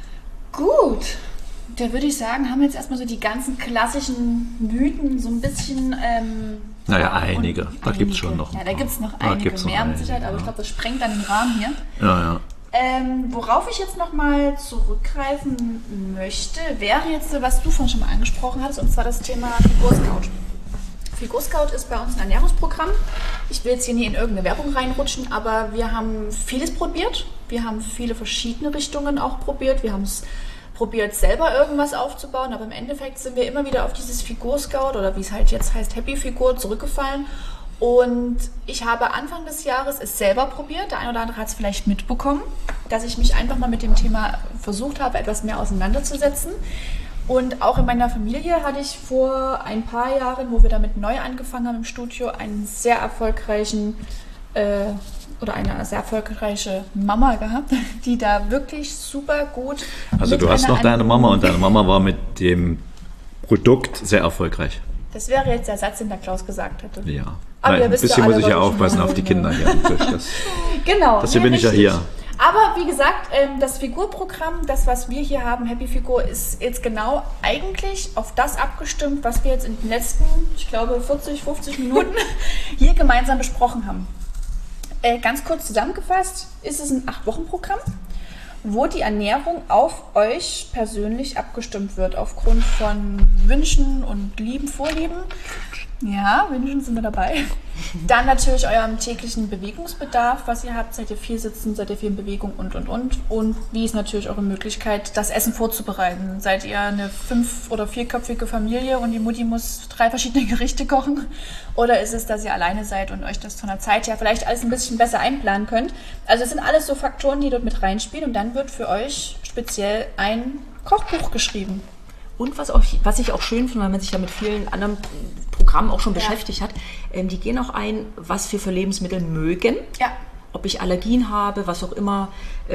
Gut, da würde ich sagen, haben wir jetzt erstmal so die ganzen klassischen Mythen so ein bisschen... einige. Da gibt es schon noch. Ja, da gibt es noch einige mehr mit Sicherheit, aber ich glaube, das sprengt dann den Rahmen hier. Ja. Worauf ich jetzt nochmal zurückgreifen möchte, wäre jetzt, was du vorhin schon mal angesprochen hattest, und zwar das Thema Figur-Scout. Figur-Scout ist bei uns ein Ernährungsprogramm. Ich will jetzt hier nie in irgendeine Werbung reinrutschen, aber wir haben vieles probiert. Wir haben viele verschiedene Richtungen auch probiert. Wir haben es probiert, selber irgendwas aufzubauen, aber im Endeffekt sind wir immer wieder auf dieses Figur-Scout oder wie es halt jetzt heißt, Happy Figur zurückgefallen. Und ich habe Anfang des Jahres es selber probiert. Der eine oder andere hat es vielleicht mitbekommen, dass ich mich einfach mal mit dem Thema versucht habe, etwas mehr auseinanderzusetzen. Und auch in meiner Familie hatte ich vor ein paar Jahren, wo wir damit neu angefangen haben im Studio, einen sehr erfolgreichen eine sehr erfolgreiche Mama gehabt, die da wirklich super gut... Also du hast noch deine Mama und deine Mama war mit dem Produkt sehr erfolgreich. Das wäre jetzt der Satz, den der Klaus gesagt hätte. Ja, aber ein bisschen muss ich ja aufpassen auf die Kinder hier. Genau. Deswegen bin ich ja hier. Aber wie gesagt, das Figurprogramm, das, was wir hier haben, Happy Figur, ist jetzt genau eigentlich auf das abgestimmt, was wir jetzt in den letzten, ich glaube, 40, 50 Minuten hier gemeinsam besprochen haben. Ganz kurz zusammengefasst, ist es ein 8-Wochen-Programm, wo die Ernährung auf euch persönlich abgestimmt wird, aufgrund von Wünschen und lieben Vorlieben. Ja, Wünschen sind wir dabei. Dann natürlich eurem täglichen Bewegungsbedarf, was ihr habt. Seid ihr viel sitzen, seid ihr viel in Bewegung und. Und wie ist natürlich eure Möglichkeit, das Essen vorzubereiten? Seid ihr eine 5- oder 4-köpfige Familie und die Mutti muss 3 verschiedene Gerichte kochen? Oder ist es, dass ihr alleine seid und euch das von der Zeit her vielleicht alles ein bisschen besser einplanen könnt? Also es sind alles so Faktoren, die dort mit reinspielen. Und dann wird für euch speziell ein Kochbuch geschrieben. Und was ich auch schön finde, weil man sich ja mit vielen anderen Programmen auch schon beschäftigt hat, die gehen auch ein, was wir für Lebensmittel mögen. Ja. Ob ich Allergien habe, was auch immer,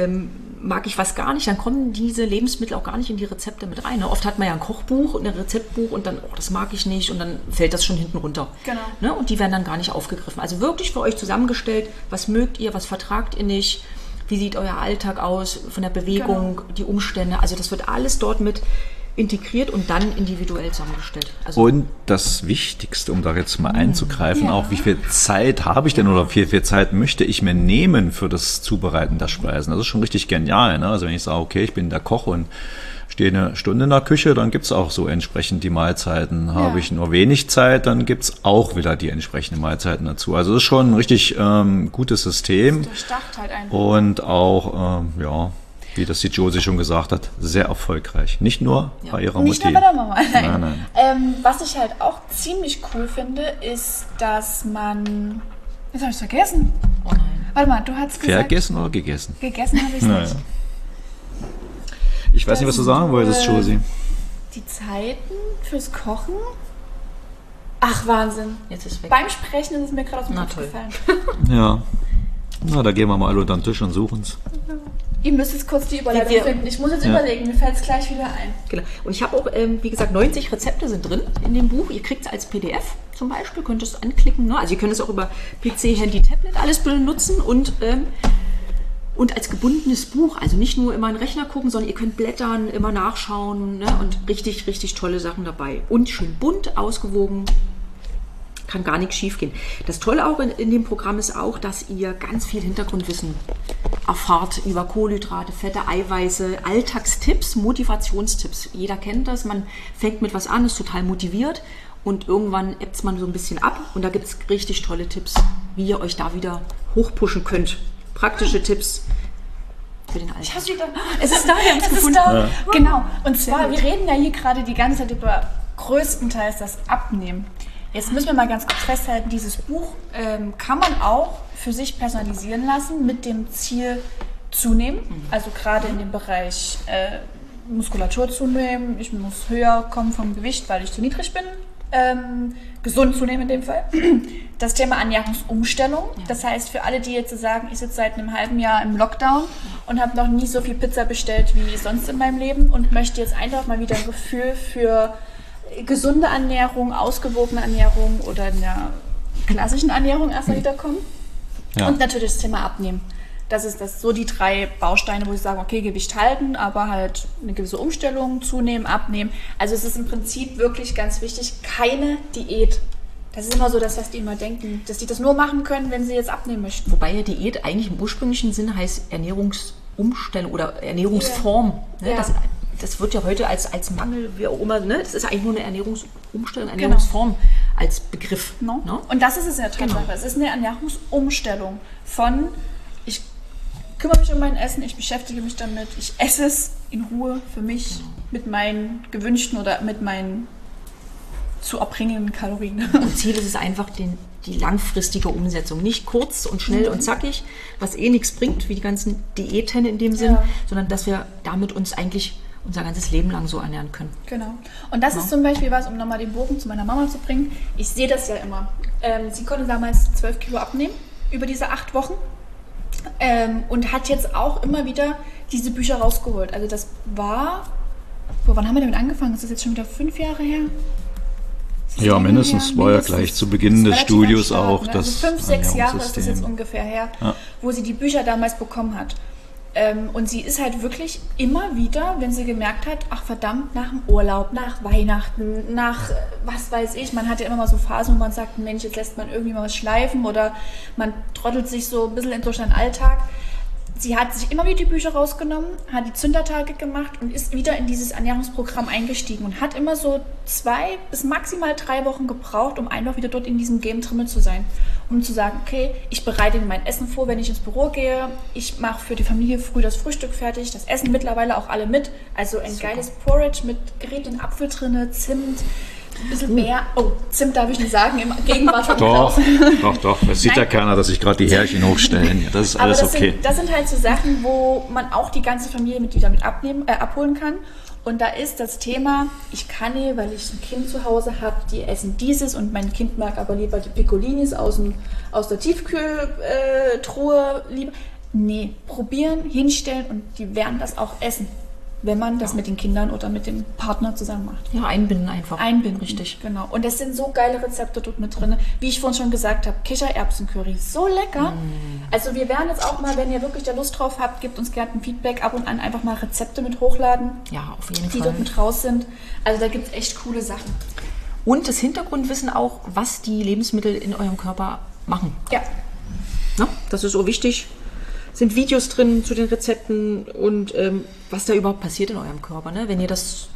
mag ich was gar nicht, dann kommen diese Lebensmittel auch gar nicht in die Rezepte mit rein. Ne? Oft hat man ja ein Kochbuch und ein Rezeptbuch und dann, das mag ich nicht und dann fällt das schon hinten runter. Genau. Ne? Und die werden dann gar nicht aufgegriffen. Also wirklich für euch zusammengestellt, was mögt ihr, was vertragt ihr nicht, wie sieht euer Alltag aus, von der Bewegung, die Umstände. Also das wird alles dort mit integriert und dann individuell zusammengestellt. Also und das Wichtigste, um da jetzt mal einzugreifen, auch wie viel Zeit habe ich denn oder wie viel Zeit möchte ich mir nehmen für das Zubereiten der Speisen. Das ist schon richtig genial. Ne? Also wenn ich sage, okay, ich bin der Koch und stehe eine Stunde in der Küche, dann gibt es auch so entsprechend die Mahlzeiten. Habe ich nur wenig Zeit, dann gibt es auch wieder die entsprechenden Mahlzeiten dazu. Also das ist schon ein richtig gutes System. Das startet halt einfach. Und auch, wie das die Josie schon gesagt hat, sehr erfolgreich. Nicht nur bei ihrer Mutti. Nicht nur bei der Mama, nein. Was ich halt auch ziemlich cool finde, ist, dass man... Jetzt habe ich es vergessen. Oh nein. Warte mal, du hast gesagt... Vergessen oder gegessen? Gegessen habe ich es nicht. Ich weiß nicht, was du sagen wolltest, Josie. Die Zeiten fürs Kochen... Ach, Wahnsinn. Jetzt ist es weg. Beim Sprechen ist es mir gerade aus dem Kopf gefallen. Ja. Na, da gehen wir mal alle unter den Tisch und suchen es. Ihr müsst jetzt kurz die Überleitung finden. Ich muss jetzt überlegen, mir fällt es gleich wieder ein. Genau. Und ich habe auch, wie gesagt, 90 Rezepte sind drin in dem Buch. Ihr kriegt es als PDF zum Beispiel, könnt es anklicken. Ne? Also ihr könnt es auch über PC, Handy, Tablet alles benutzen und als gebundenes Buch. Also nicht nur immer einen Rechner gucken, sondern ihr könnt blättern, immer nachschauen, ne? Und richtig, richtig tolle Sachen dabei. Und schön bunt, ausgewogen. Kann gar nichts schief gehen. Das Tolle auch in dem Programm ist auch, dass ihr ganz viel Hintergrundwissen erfahrt über Kohlenhydrate, Fette, Eiweiße, Alltagstipps, Motivationstipps. Jeder kennt das, man fängt mit was an, ist total motiviert und irgendwann ebbt man so ein bisschen ab und da gibt es richtig tolle Tipps, wie ihr euch da wieder hochpushen könnt. Praktische Tipps für den Alltag. Ich hab's wieder. Es ist da, wir haben es gefunden. Ja. Genau. Und zwar, wir reden ja hier gerade die ganze Zeit über größtenteils das Abnehmen. Jetzt müssen wir mal ganz kurz festhalten, dieses Buch kann man auch für sich personalisieren lassen mit dem Ziel zunehmen. Also gerade in dem Bereich Muskulatur zunehmen, ich muss höher kommen vom Gewicht, weil ich zu niedrig bin. Gesund zunehmen in dem Fall. Das Thema Ernährungsumstellung. Das heißt, für alle, die jetzt sagen, ich sitze seit einem halben Jahr im Lockdown und habe noch nie so viel Pizza bestellt wie sonst in meinem Leben und möchte jetzt einfach mal wieder ein Gefühl für gesunde Ernährung, ausgewogene Ernährung oder in der klassischen Ernährung erstmal wiederkommen. Ja. Und natürlich das Thema Abnehmen. Das ist so die 3 Bausteine, wo ich sage, okay, Gewicht halten, aber halt eine gewisse Umstellung, zunehmen, abnehmen. Also es ist im Prinzip wirklich ganz wichtig, keine Diät. Das ist immer so das, was die immer denken, dass die das nur machen können, wenn sie jetzt abnehmen möchten. Wobei ja Diät eigentlich im ursprünglichen Sinne heißt Ernährungsumstellung oder Ernährungsform. Ne? Ja. Das wird ja heute als Mangel, wie auch immer, ne? Das ist eigentlich nur eine Ernährungsumstellung, Ernährungsform als Begriff. No. Ne? Und das ist es ja Tatsache. Genau. Es ist eine Ernährungsumstellung von, ich kümmere mich um mein Essen, ich beschäftige mich damit, ich esse es in Ruhe für mich mit meinen gewünschten oder mit meinen zu erbringenden Kalorien. Und Ziel ist es einfach, die langfristige Umsetzung. Nicht kurz und schnell und zackig, was nichts bringt, wie die ganzen Diäten in dem Sinn, sondern dass wir damit uns eigentlich unser ganzes Leben lang so ernähren können. Genau. Und das ist zum Beispiel was, um nochmal den Bogen zu meiner Mama zu bringen. Ich sehe das ja immer. Sie konnte damals 12 Kilo abnehmen, über diese 8 Wochen. Und hat jetzt auch immer wieder diese Bücher rausgeholt. Also das war, wann haben wir damit angefangen? Das ist jetzt schon wieder 5 Jahre her? Ja, mindestens. War ja gleich zu Beginn des Studios auch. Ne? Also 5, 6 Jahre ist das jetzt ungefähr her, wo sie die Bücher damals bekommen hat. Und sie ist halt wirklich immer wieder, wenn sie gemerkt hat, ach verdammt, nach dem Urlaub, nach Weihnachten, nach was weiß ich, man hat ja immer mal so Phasen, wo man sagt, Mensch, jetzt lässt man irgendwie mal was schleifen oder man trottelt sich so ein bisschen durch den Alltag. Sie hat sich immer wieder die Bücher rausgenommen, hat die Zündertage gemacht und ist wieder in dieses Ernährungsprogramm eingestiegen und hat immer so 2 bis maximal 3 Wochen gebraucht, um einfach wieder dort in diesem Game drin zu sein. Um zu sagen, okay, ich bereite mir mein Essen vor, wenn ich ins Büro gehe, ich mache für die Familie früh das Frühstück fertig, das essen mittlerweile auch alle mit. Also ein geiles Porridge mit geriebenen Apfel drin, Zimt, ein bisschen mehr. Oh, Zimt darf ich nicht sagen, im Gegenwart von Doch. Es sieht ja keiner, dass sich gerade die Härchen hochstellen. Das ist alles okay. Das sind halt so Sachen, wo man auch die ganze Familie mit abholen kann. Und da ist das Thema, ich kann nicht, weil ich ein Kind zu Hause habe, die essen dieses und mein Kind mag aber lieber die Piccolinis aus der Tiefkühltruhe lieber. Nee, probieren, hinstellen und die werden das auch essen, wenn man das mit den Kindern oder mit dem Partner zusammen macht. Ja, einbinden einfach. Einbinden, richtig. Genau. Und es sind so geile Rezepte dort mit drin. Wie ich vorhin schon gesagt habe, Kichererbsencurry, so lecker. Also wir werden jetzt auch mal, wenn ihr wirklich da Lust drauf habt, gebt uns gerne ein Feedback, ab und an einfach mal Rezepte mit hochladen. Ja, auf jeden Fall. Die dort mit raus sind. Also da gibt es echt coole Sachen. Und das Hintergrundwissen auch, was die Lebensmittel in eurem Körper machen. Ja. Na, das ist so wichtig. Sind Videos drin zu den Rezepten und was da überhaupt passiert in eurem Körper, ne? Wenn ihr das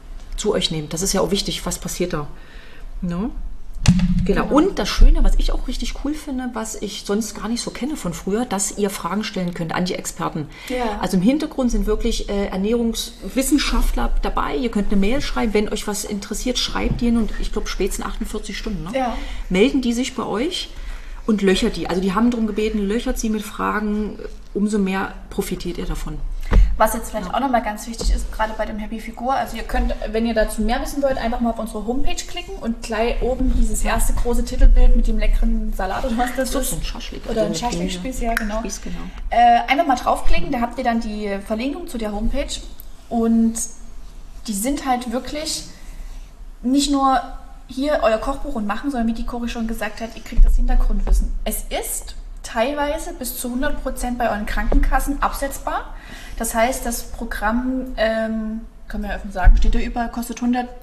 zu euch nehmt. Das ist ja auch wichtig, was passiert da. Ne? Genau. Und das Schöne, was ich auch richtig cool finde, was ich sonst gar nicht so kenne von früher, dass ihr Fragen stellen könnt an die Experten. Ja. Also im Hintergrund sind wirklich Ernährungswissenschaftler dabei. Ihr könnt eine Mail schreiben, wenn euch was interessiert, schreibt ihr und ich glaube spätestens 48 Stunden. Ne? Ja. Melden die sich bei euch und löchert die. Also die haben darum gebeten, löchert sie mit Fragen, umso mehr profitiert ihr davon. Was jetzt vielleicht auch nochmal ganz wichtig ist, gerade bei dem Happy Figur, also ihr könnt, wenn ihr dazu mehr wissen wollt, einfach mal auf unsere Homepage klicken und gleich oben dieses erste große Titelbild mit dem leckeren Salat oder was das ist. Ein Schaschlik. Oder ein Schaschlikspieß, ja genau. Spieß, genau. Einfach mal draufklicken, da habt ihr dann die Verlinkung zu der Homepage und die sind halt wirklich nicht nur hier euer Kochbuch und machen, sondern wie die Cori schon gesagt hat, ihr kriegt das Hintergrundwissen. Es ist teilweise bis zu 100% bei euren Krankenkassen absetzbar. Das heißt, das Programm, können wir ja offen sagen, steht da über, kostet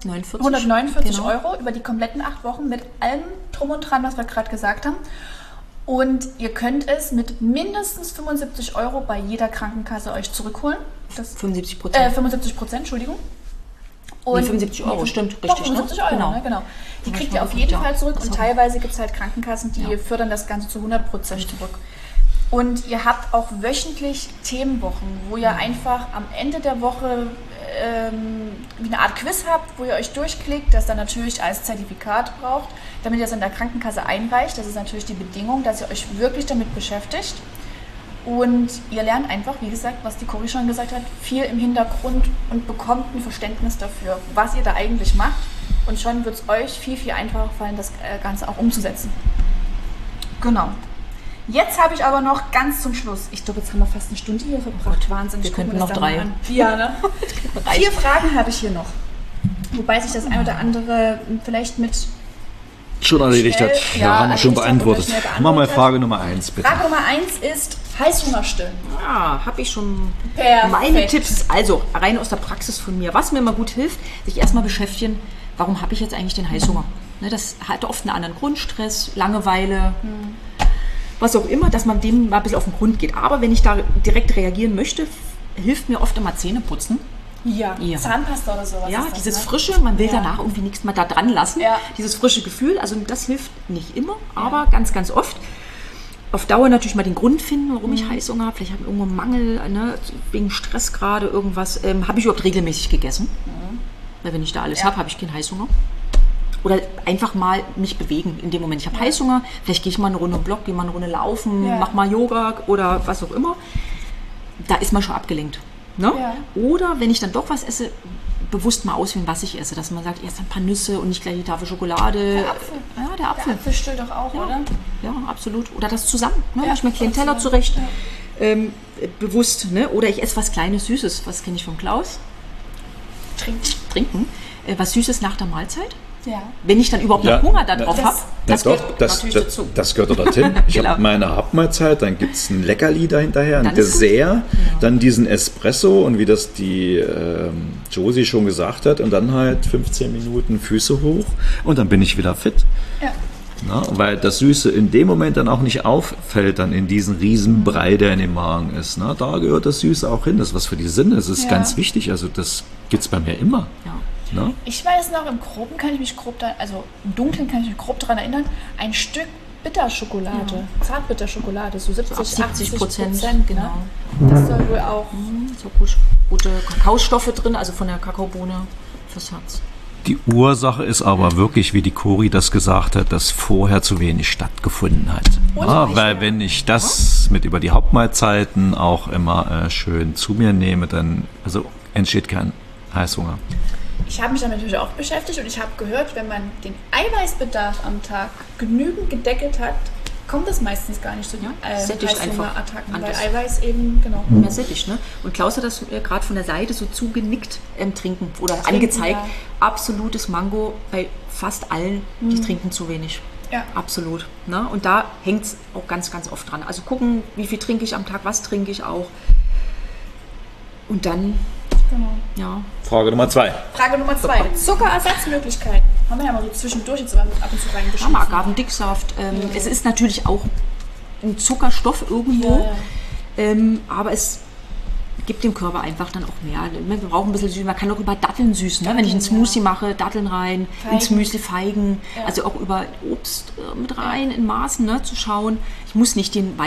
149 Euro über die kompletten 8 Wochen mit allem drum und dran, was wir gerade gesagt haben. Und ihr könnt es mit mindestens 75 Euro bei jeder Krankenkasse euch zurückholen. 75%. 75%, Entschuldigung. Und 75 Euro, stimmt, richtig. Doch, 75 Euro, genau. Ne? Genau. Die kriegt ihr auf jeden Fall zurück und teilweise gibt es halt Krankenkassen, die fördern das Ganze zu 100% zurück. Und ihr habt auch wöchentlich Themenwochen, wo ihr einfach am Ende der Woche wie eine Art Quiz habt, wo ihr euch durchklickt, das dann natürlich als Zertifikat braucht, damit ihr es in der Krankenkasse einreicht. Das ist natürlich die Bedingung, dass ihr euch wirklich damit beschäftigt. Und ihr lernt einfach, wie gesagt, was die Cori schon gesagt hat, viel im Hintergrund und bekommt ein Verständnis dafür, was ihr da eigentlich macht. Und schon wird es euch viel, viel einfacher fallen, das Ganze auch umzusetzen. Genau. Jetzt habe ich aber noch ganz zum Schluss, ich glaube, jetzt haben wir fast eine Stunde hier verbracht. Wahnsinn. Wir könnten noch 3. Ja, ne? 4 Fragen habe ich hier noch. Wobei sich das ein oder andere vielleicht mit schon erledigt hat. Ja, haben wir schon beantwortet. Machen wir Frage Nummer 1, bitte. Frage Nummer 1 ist Heißhunger stillen. Ja, habe ich schon Perfekt. Meine Tipps. Also, rein aus der Praxis von mir. Was mir immer gut hilft, sich erstmal beschäftigen, warum habe ich jetzt eigentlich den Heißhunger? Ne, das hat oft einen anderen Grund, Stress, Langeweile, was auch immer, dass man dem mal ein bisschen auf den Grund geht. Aber wenn ich da direkt reagieren möchte, hilft mir oft immer Zähneputzen. Ja, Zahnpasta oder sowas. Ja, ist das, dieses ne? Frische, man will danach irgendwie nichts mehr da dran lassen. Ja. Dieses frische Gefühl, also das hilft nicht immer, aber ganz, ganz oft. Auf Dauer natürlich mal den Grund finden, warum ich Heißhunger habe. Vielleicht habe ich irgendwo einen Mangel, ne, wegen Stress gerade, irgendwas. Habe ich überhaupt regelmäßig gegessen? Weil wenn ich da alles habe, habe ich keinen Heißhunger. Oder einfach mal mich bewegen in dem Moment. Ich habe Heißhunger, vielleicht gehe ich mal eine Runde im Block, gehe mal eine Runde laufen, mache mal Yoga oder was auch immer. Da ist man schon abgelenkt. Ne? Ja. Oder wenn ich dann doch was esse, bewusst mal auswählen, was ich esse. Dass man sagt, erst ein paar Nüsse und nicht gleich die Tafel Schokolade. Der Apfel. Ja, der Apfel. Der Apfel stillt doch auch, oder? Ja, absolut. Oder das zusammen. Ne? Ich mir einen kleinen Teller zurecht. Bewusst. Ne? Oder ich esse was Kleines, Süßes. Was kenne ich von Klaus? Trinken. Was Süßes nach der Mahlzeit. Ja. Wenn ich dann überhaupt noch Hunger darauf habe, das gehört natürlich dazu. Das gehört doch dorthin. Ich habe meine Hauptmahlzeit, dann gibt es ein Leckerli dahinterher, ein Dessert, dann diesen Espresso und wie das die Josie schon gesagt hat und dann halt 15 Minuten Füße hoch und dann bin ich wieder fit. Ja. Na, weil das Süße in dem Moment dann auch nicht auffällt, dann in diesen Riesenbrei, der in dem Magen ist. Na, da gehört das Süße auch hin, das ist was für die Sinne, das ist ganz wichtig, also das gibt es bei mir immer. Ja. No? Ich weiß noch, im Groben kann ich mich im Dunkeln kann ich mich grob daran erinnern, ein Stück Bitterschokolade, Zartbitterschokolade, so 70-80%. Genau. Ne? Das soll wohl auch so gute Kakaostoffe drin, also von der Kakaobohne fürs Herz. Die Ursache ist aber wirklich, wie die Cori das gesagt hat, dass vorher zu wenig stattgefunden hat. Weil wenn ich das mit über die Hauptmahlzeiten auch immer schön zu mir nehme, dann entsteht kein Heißhunger. Ich habe mich damit natürlich auch beschäftigt und ich habe gehört, wenn man den Eiweißbedarf am Tag genügend gedeckelt hat, kommt es meistens gar nicht zu den Heißhungerattacken, weil Eiweiß eben, mehr sättigt, ne? Und Klaus hat das gerade von der Seite so zugenickt, trinken oder angezeigt. Ja. Absolutes Mango bei fast allen, die trinken zu wenig. Ja. Absolut. Ne? Und da hängt es auch ganz, ganz oft dran. Also gucken, wie viel trinke ich am Tag, was trinke ich auch. Und dann... Ja. Frage Nummer 2. Zuckerersatzmöglichkeiten. Haben wir ja mal so zwischendurch jetzt ab und zu reingeschrieben. Agavendicksaft. Es ist natürlich auch ein Zuckerstoff irgendwo, aber es gibt dem Körper einfach dann auch mehr. Wir brauchen ein bisschen süß. Man kann auch über Datteln süßen. Ne? Wenn ich einen Smoothie mache, Datteln rein, ins Müsli Feigen. Ja. Also auch über Obst mit rein in Maßen, ne, zu schauen. Ich muss nicht den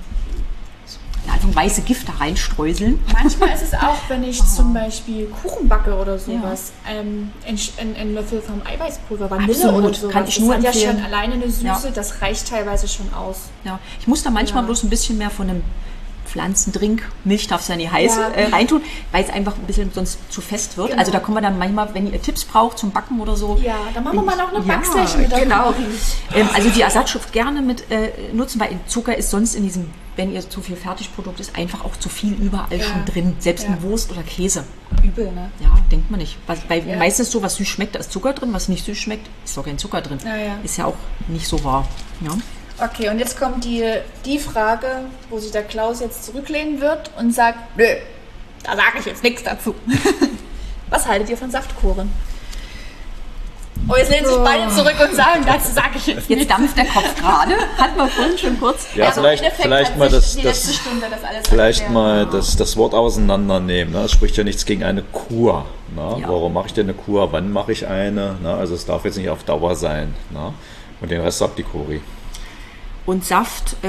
weiße Gift da reinstreuseln. Manchmal ist es auch, wenn ich zum Beispiel Kuchen backe oder sowas, ein Löffel vom Eiweißpulver, Vanille oder sowas. Kann ich nur empfehlen. Das hat ja schon alleine eine Süße, das reicht teilweise schon aus. Ja. Ich muss da manchmal bloß ein bisschen mehr von Pflanzendrink, Milch darf es ja nicht heißen, reintun, weil es einfach ein bisschen sonst zu fest wird. Genau. Also da kommen wir dann manchmal, wenn ihr Tipps braucht zum Backen oder so. Ja, da machen wir mal noch eine Backsession mit. Genau. Also die Ersatzstoffe gerne mit nutzen, weil Zucker ist sonst in diesem, wenn ihr zu viel Fertigprodukt ist, einfach auch zu viel überall schon drin. Selbst in Wurst oder Käse. Übel, ne? Ja, denkt man nicht. Weil meistens so, was süß schmeckt, da ist Zucker drin, was nicht süß schmeckt, ist doch kein Zucker drin. Ist ja auch nicht so wahr. Ja. Okay, und jetzt kommt die Frage, wo sich der Klaus jetzt zurücklehnen wird und sagt, nö, da sage ich jetzt nichts dazu. Was haltet ihr von Saftkuren? Oh, jetzt lehnen sich beide zurück und sagen, dazu sage ich jetzt nichts. Jetzt dampft der Kopf gerade. Hatten wir vorhin schon kurz. Ja, also vielleicht mal das Wort auseinandernehmen. Ne? Es spricht ja nichts gegen eine Kur. Ne? Ja. Warum mache ich denn eine Kur? Wann mache ich eine? Ne? Also es darf jetzt nicht auf Dauer sein. Ne? Und den Rest sagt die Cori. Und Saft,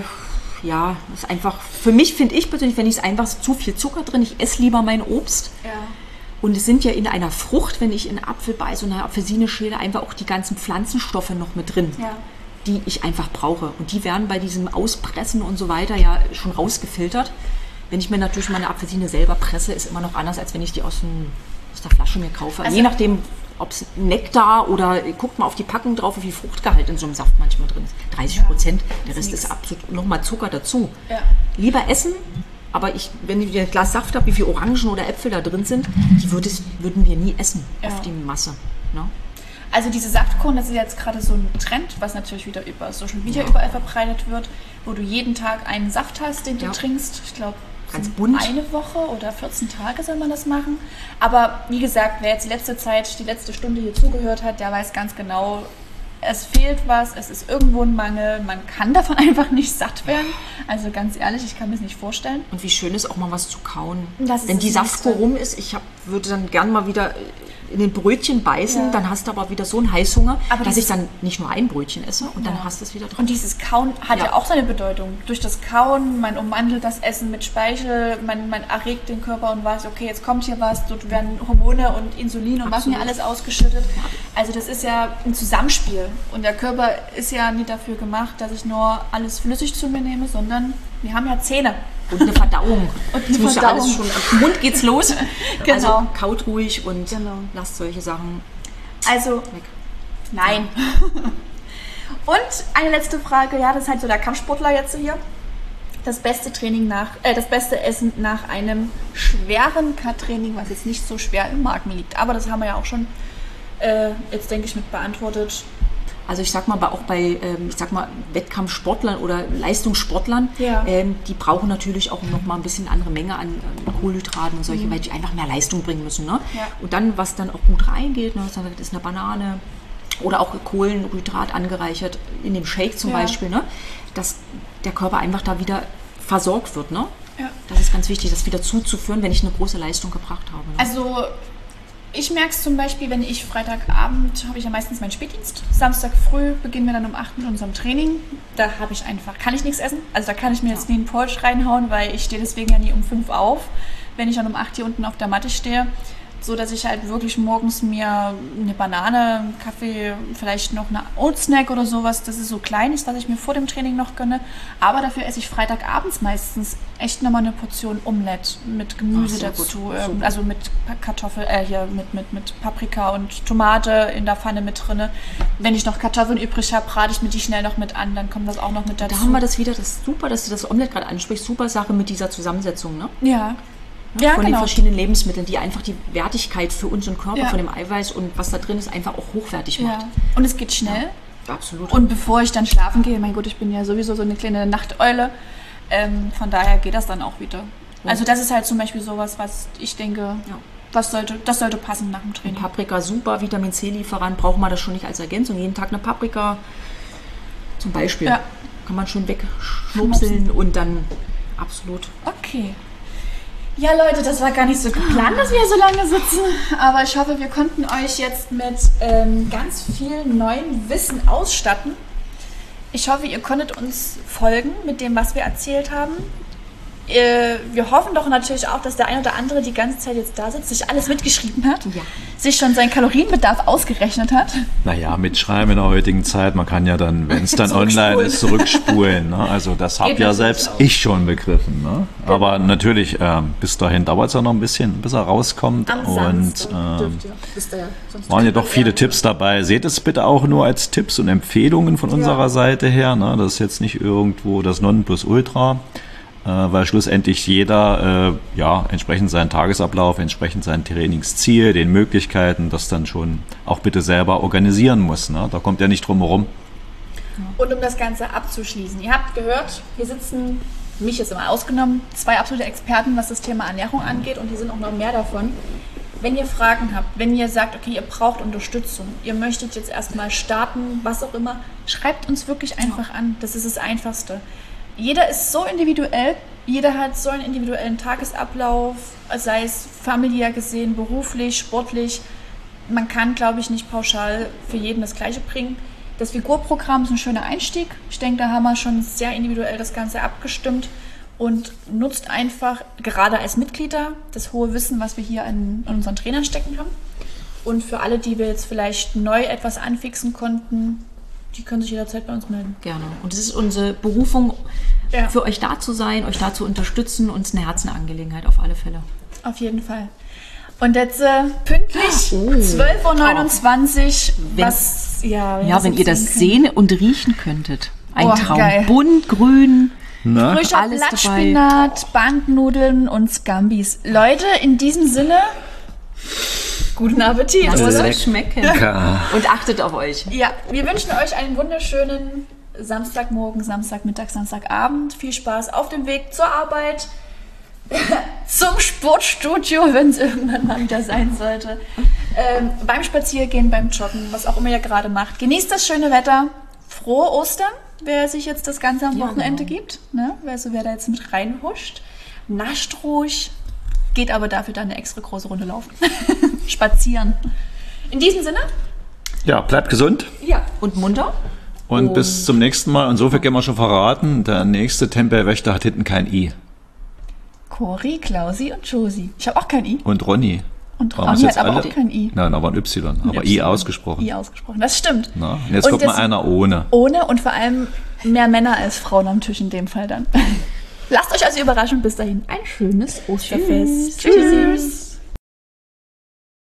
ist einfach, für mich finde ich persönlich, wenn ich es einfach zu viel Zucker drin, ich esse lieber mein Obst. Ja. Und es sind ja in einer Frucht, wenn ich in Apfel beiße und eine Apfelsine schäle, einfach auch die ganzen Pflanzenstoffe noch mit drin, die ich einfach brauche. Und die werden bei diesem Auspressen und so weiter ja schon rausgefiltert. Wenn ich mir natürlich mal eine Apfelsine selber presse, ist immer noch anders, als wenn ich die aus der Flasche mir kaufe. Also je nachdem, ob es Nektar oder guckt mal auf die Packung drauf, wie viel Fruchtgehalt in so einem Saft manchmal drin ist. 30%, der Rest ist absolut nochmal Zucker dazu. Ja. Lieber essen, aber wenn ich ein Glas Saft habe, wie viele Orangen oder Äpfel da drin sind, die würden wir nie essen auf die Masse. Ne? Also diese Saftkuren, das ist jetzt gerade so ein Trend, was natürlich wieder über Social Media überall verbreitet wird, wo du jeden Tag einen Saft hast, den du trinkst. Ich glaube, ganz bunt. Eine Woche oder 14 Tage soll man das machen. Aber wie gesagt, wer jetzt die letzte Stunde hier zugehört hat, der weiß ganz genau, es fehlt was, es ist irgendwo ein Mangel, man kann davon einfach nicht satt werden. Also ganz ehrlich, ich kann mir das nicht vorstellen. Und wie schön ist auch mal was zu kauen. Wenn die Saftkur rum ist, würde dann gern mal wieder in den Brötchen beißen, dann hast du aber wieder so einen Heißhunger, dass ich dann nicht nur ein Brötchen esse und dann hast du es wieder drin. Und dieses Kauen hat ja auch seine Bedeutung. Durch das Kauen, man ummantelt das Essen mit Speichel, man erregt den Körper und weiß, okay, jetzt kommt hier was, dort werden Hormone und Insulin und was mir alles ausgeschüttet. Also das ist ja ein Zusammenspiel und der Körper ist ja nicht dafür gemacht, dass ich nur alles flüssig zu mir nehme, sondern wir haben ja Zähne. Und eine Verdauung. Ja alles schon, im Mund geht's los. Genau. Also kaut ruhig und lasst solche Sachen weg. Nein. Und eine letzte Frage, das ist halt so der Kampfsportler jetzt hier. Das beste Essen nach einem schweren K-Training, was jetzt nicht so schwer im Magen liegt. Aber das haben wir ja auch schon jetzt, denke ich, mit beantwortet. Also ich sag mal, auch bei Wettkampfsportlern oder Leistungssportlern, die brauchen natürlich auch noch mal ein bisschen andere Menge an Kohlenhydraten und solche, weil die einfach mehr Leistung bringen müssen. Ne? Ja. Und dann, was dann auch gut reingeht, das ist eine Banane oder auch Kohlenhydrat angereichert in dem Shake zum Beispiel, ne? Dass der Körper einfach da wieder versorgt wird. Ne? Ja. Das ist ganz wichtig, das wieder zuzuführen, wenn ich eine große Leistung gebracht habe. Ne? Also ich merke es zum Beispiel, wenn ich Freitagabend, habe ich ja meistens meinen Spätdienst. Samstag früh beginnen wir dann um 8 mit unserem Training. Da kann ich nichts essen. Also da kann ich mir jetzt nie einen Porridge reinhauen, weil ich stehe deswegen ja nie um 5 auf, wenn ich dann um 8 hier unten auf der Matte stehe. So dass ich halt wirklich morgens mir eine Banane, einen Kaffee, vielleicht noch eine Oat-Snack oder sowas, das ist so klein ist, was ich mir vor dem Training noch gönne. Aber dafür esse ich freitagabends meistens echt nochmal eine Portion Omelette mit Gemüse dazu. Also mit Kartoffel, mit Paprika und Tomate in der Pfanne mit drin. Wenn ich noch Kartoffeln übrig habe, brate ich mir die schnell noch mit an, dann kommt das auch noch mit dazu. Da haben wir das wieder, das ist super, dass du das Omelette gerade ansprichst. Super Sache mit dieser Zusammensetzung, ne? Ja. Von den verschiedenen Lebensmitteln, die einfach die Wertigkeit für unseren Körper, von dem Eiweiß und was da drin ist, einfach auch hochwertig macht. Und es geht schnell. Ja, absolut. Und bevor ich dann schlafen gehe, mein Gott, ich bin ja sowieso so eine kleine Nachteule, von daher geht das dann auch wieder. Also das ist halt zum Beispiel sowas, was ich denke, das sollte passen nach dem Training. Und Paprika, super, Vitamin C-Lieferant, braucht man das schon nicht als Ergänzung. Jeden Tag eine Paprika zum Beispiel. Ja. Kann man schön wegschnupseln und dann absolut. Okay. Ja, Leute, das war gar nicht so geplant, dass wir hier so lange sitzen. Aber ich hoffe, wir konnten euch jetzt mit ganz viel neuem Wissen ausstatten. Ich hoffe, ihr konntet uns folgen mit dem, was wir erzählt haben. Wir hoffen doch natürlich auch, dass der ein oder andere die ganze Zeit jetzt da sitzt, sich alles mitgeschrieben hat. Ja. sich schon seinen Kalorienbedarf ausgerechnet hat. Naja, mitschreiben in der heutigen Zeit, man kann ja dann, wenn es dann online ist, zurückspulen. Ne? Also das habe ja selbst ich schon begriffen. Ne? Genau. Aber natürlich, bis dahin dauert es ja noch ein bisschen, bis er rauskommt. Am und waren ja doch viele Tipps dabei. Seht es bitte auch nur als Tipps und Empfehlungen von unserer Seite her. Ne? Das ist jetzt nicht irgendwo das Nonplusultra. Weil schlussendlich jeder entsprechend seinen Tagesablauf, entsprechend sein Trainingsziel, den Möglichkeiten, das dann schon auch bitte selber organisieren muss. Ne? Da kommt ja nicht drum herum. Und um das Ganze abzuschließen, ihr habt gehört, hier sitzen, mich jetzt immer ausgenommen, 2 absolute Experten, was das Thema Ernährung angeht, und hier sind auch noch mehr davon. Wenn ihr Fragen habt, wenn ihr sagt, okay, ihr braucht Unterstützung, ihr möchtet jetzt erstmal starten, was auch immer, schreibt uns wirklich einfach an. Das ist das Einfachste. Jeder ist so individuell, jeder hat so einen individuellen Tagesablauf, sei es familiär gesehen, beruflich, sportlich. Man kann, glaube ich, nicht pauschal für jeden das Gleiche bringen. Das Figurprogramm ist ein schöner Einstieg. Ich denke, da haben wir schon sehr individuell das Ganze abgestimmt und nutzt einfach, gerade als Mitglieder, das hohe Wissen, was wir hier in unseren Trainern stecken haben. Und für alle, die wir jetzt vielleicht neu etwas anfixen konnten, die können sich jederzeit bei uns melden. Gerne. Und es ist unsere Berufung, für euch da zu sein, euch da zu unterstützen. Uns eine Herzensangelegenheit auf alle Fälle. Auf jeden Fall. Und jetzt pünktlich 12.29 Uhr. Wenn ihr das sehen und riechen könntet. Ein Traum. Geil. Bunt, grün. Frischer alles Blattspinat, Bandnudeln und Scambis. Leute, in diesem Sinne, guten Appetit. Lasst es euch schmecken. Und achtet auf euch. Ja, wir wünschen euch einen wunderschönen Samstagmorgen, Samstagmittag, Samstagabend. Viel Spaß auf dem Weg zur Arbeit, zum Sportstudio, wenn es irgendwann mal wieder sein sollte. Beim Spaziergehen, beim Joggen, was auch immer ihr gerade macht. Genießt das schöne Wetter. Frohe Ostern, wer sich jetzt das Ganze am Wochenende gibt. Ne? Wer da jetzt mit reinhuscht. Nascht ruhig. Geht aber dafür dann eine extra große Runde laufen. Spazieren. In diesem Sinne. Ja, bleibt gesund. Ja. Und munter. Und bis zum nächsten Mal. Und so viel können wir schon verraten. Der nächste Tempelwächter hat hinten kein I. Cori, Klausi und Josi. Ich habe auch kein I. Und Ronny. Und Ronny hat aber auch kein I. Nein, aber ein Y. Aber I ausgesprochen. I ausgesprochen, das stimmt. Na, und jetzt kommt mal einer ohne. Ohne und vor allem mehr Männer als Frauen am Tisch in dem Fall dann. Lasst euch also überraschen. Bis dahin ein schönes Osterfest. Tschüss.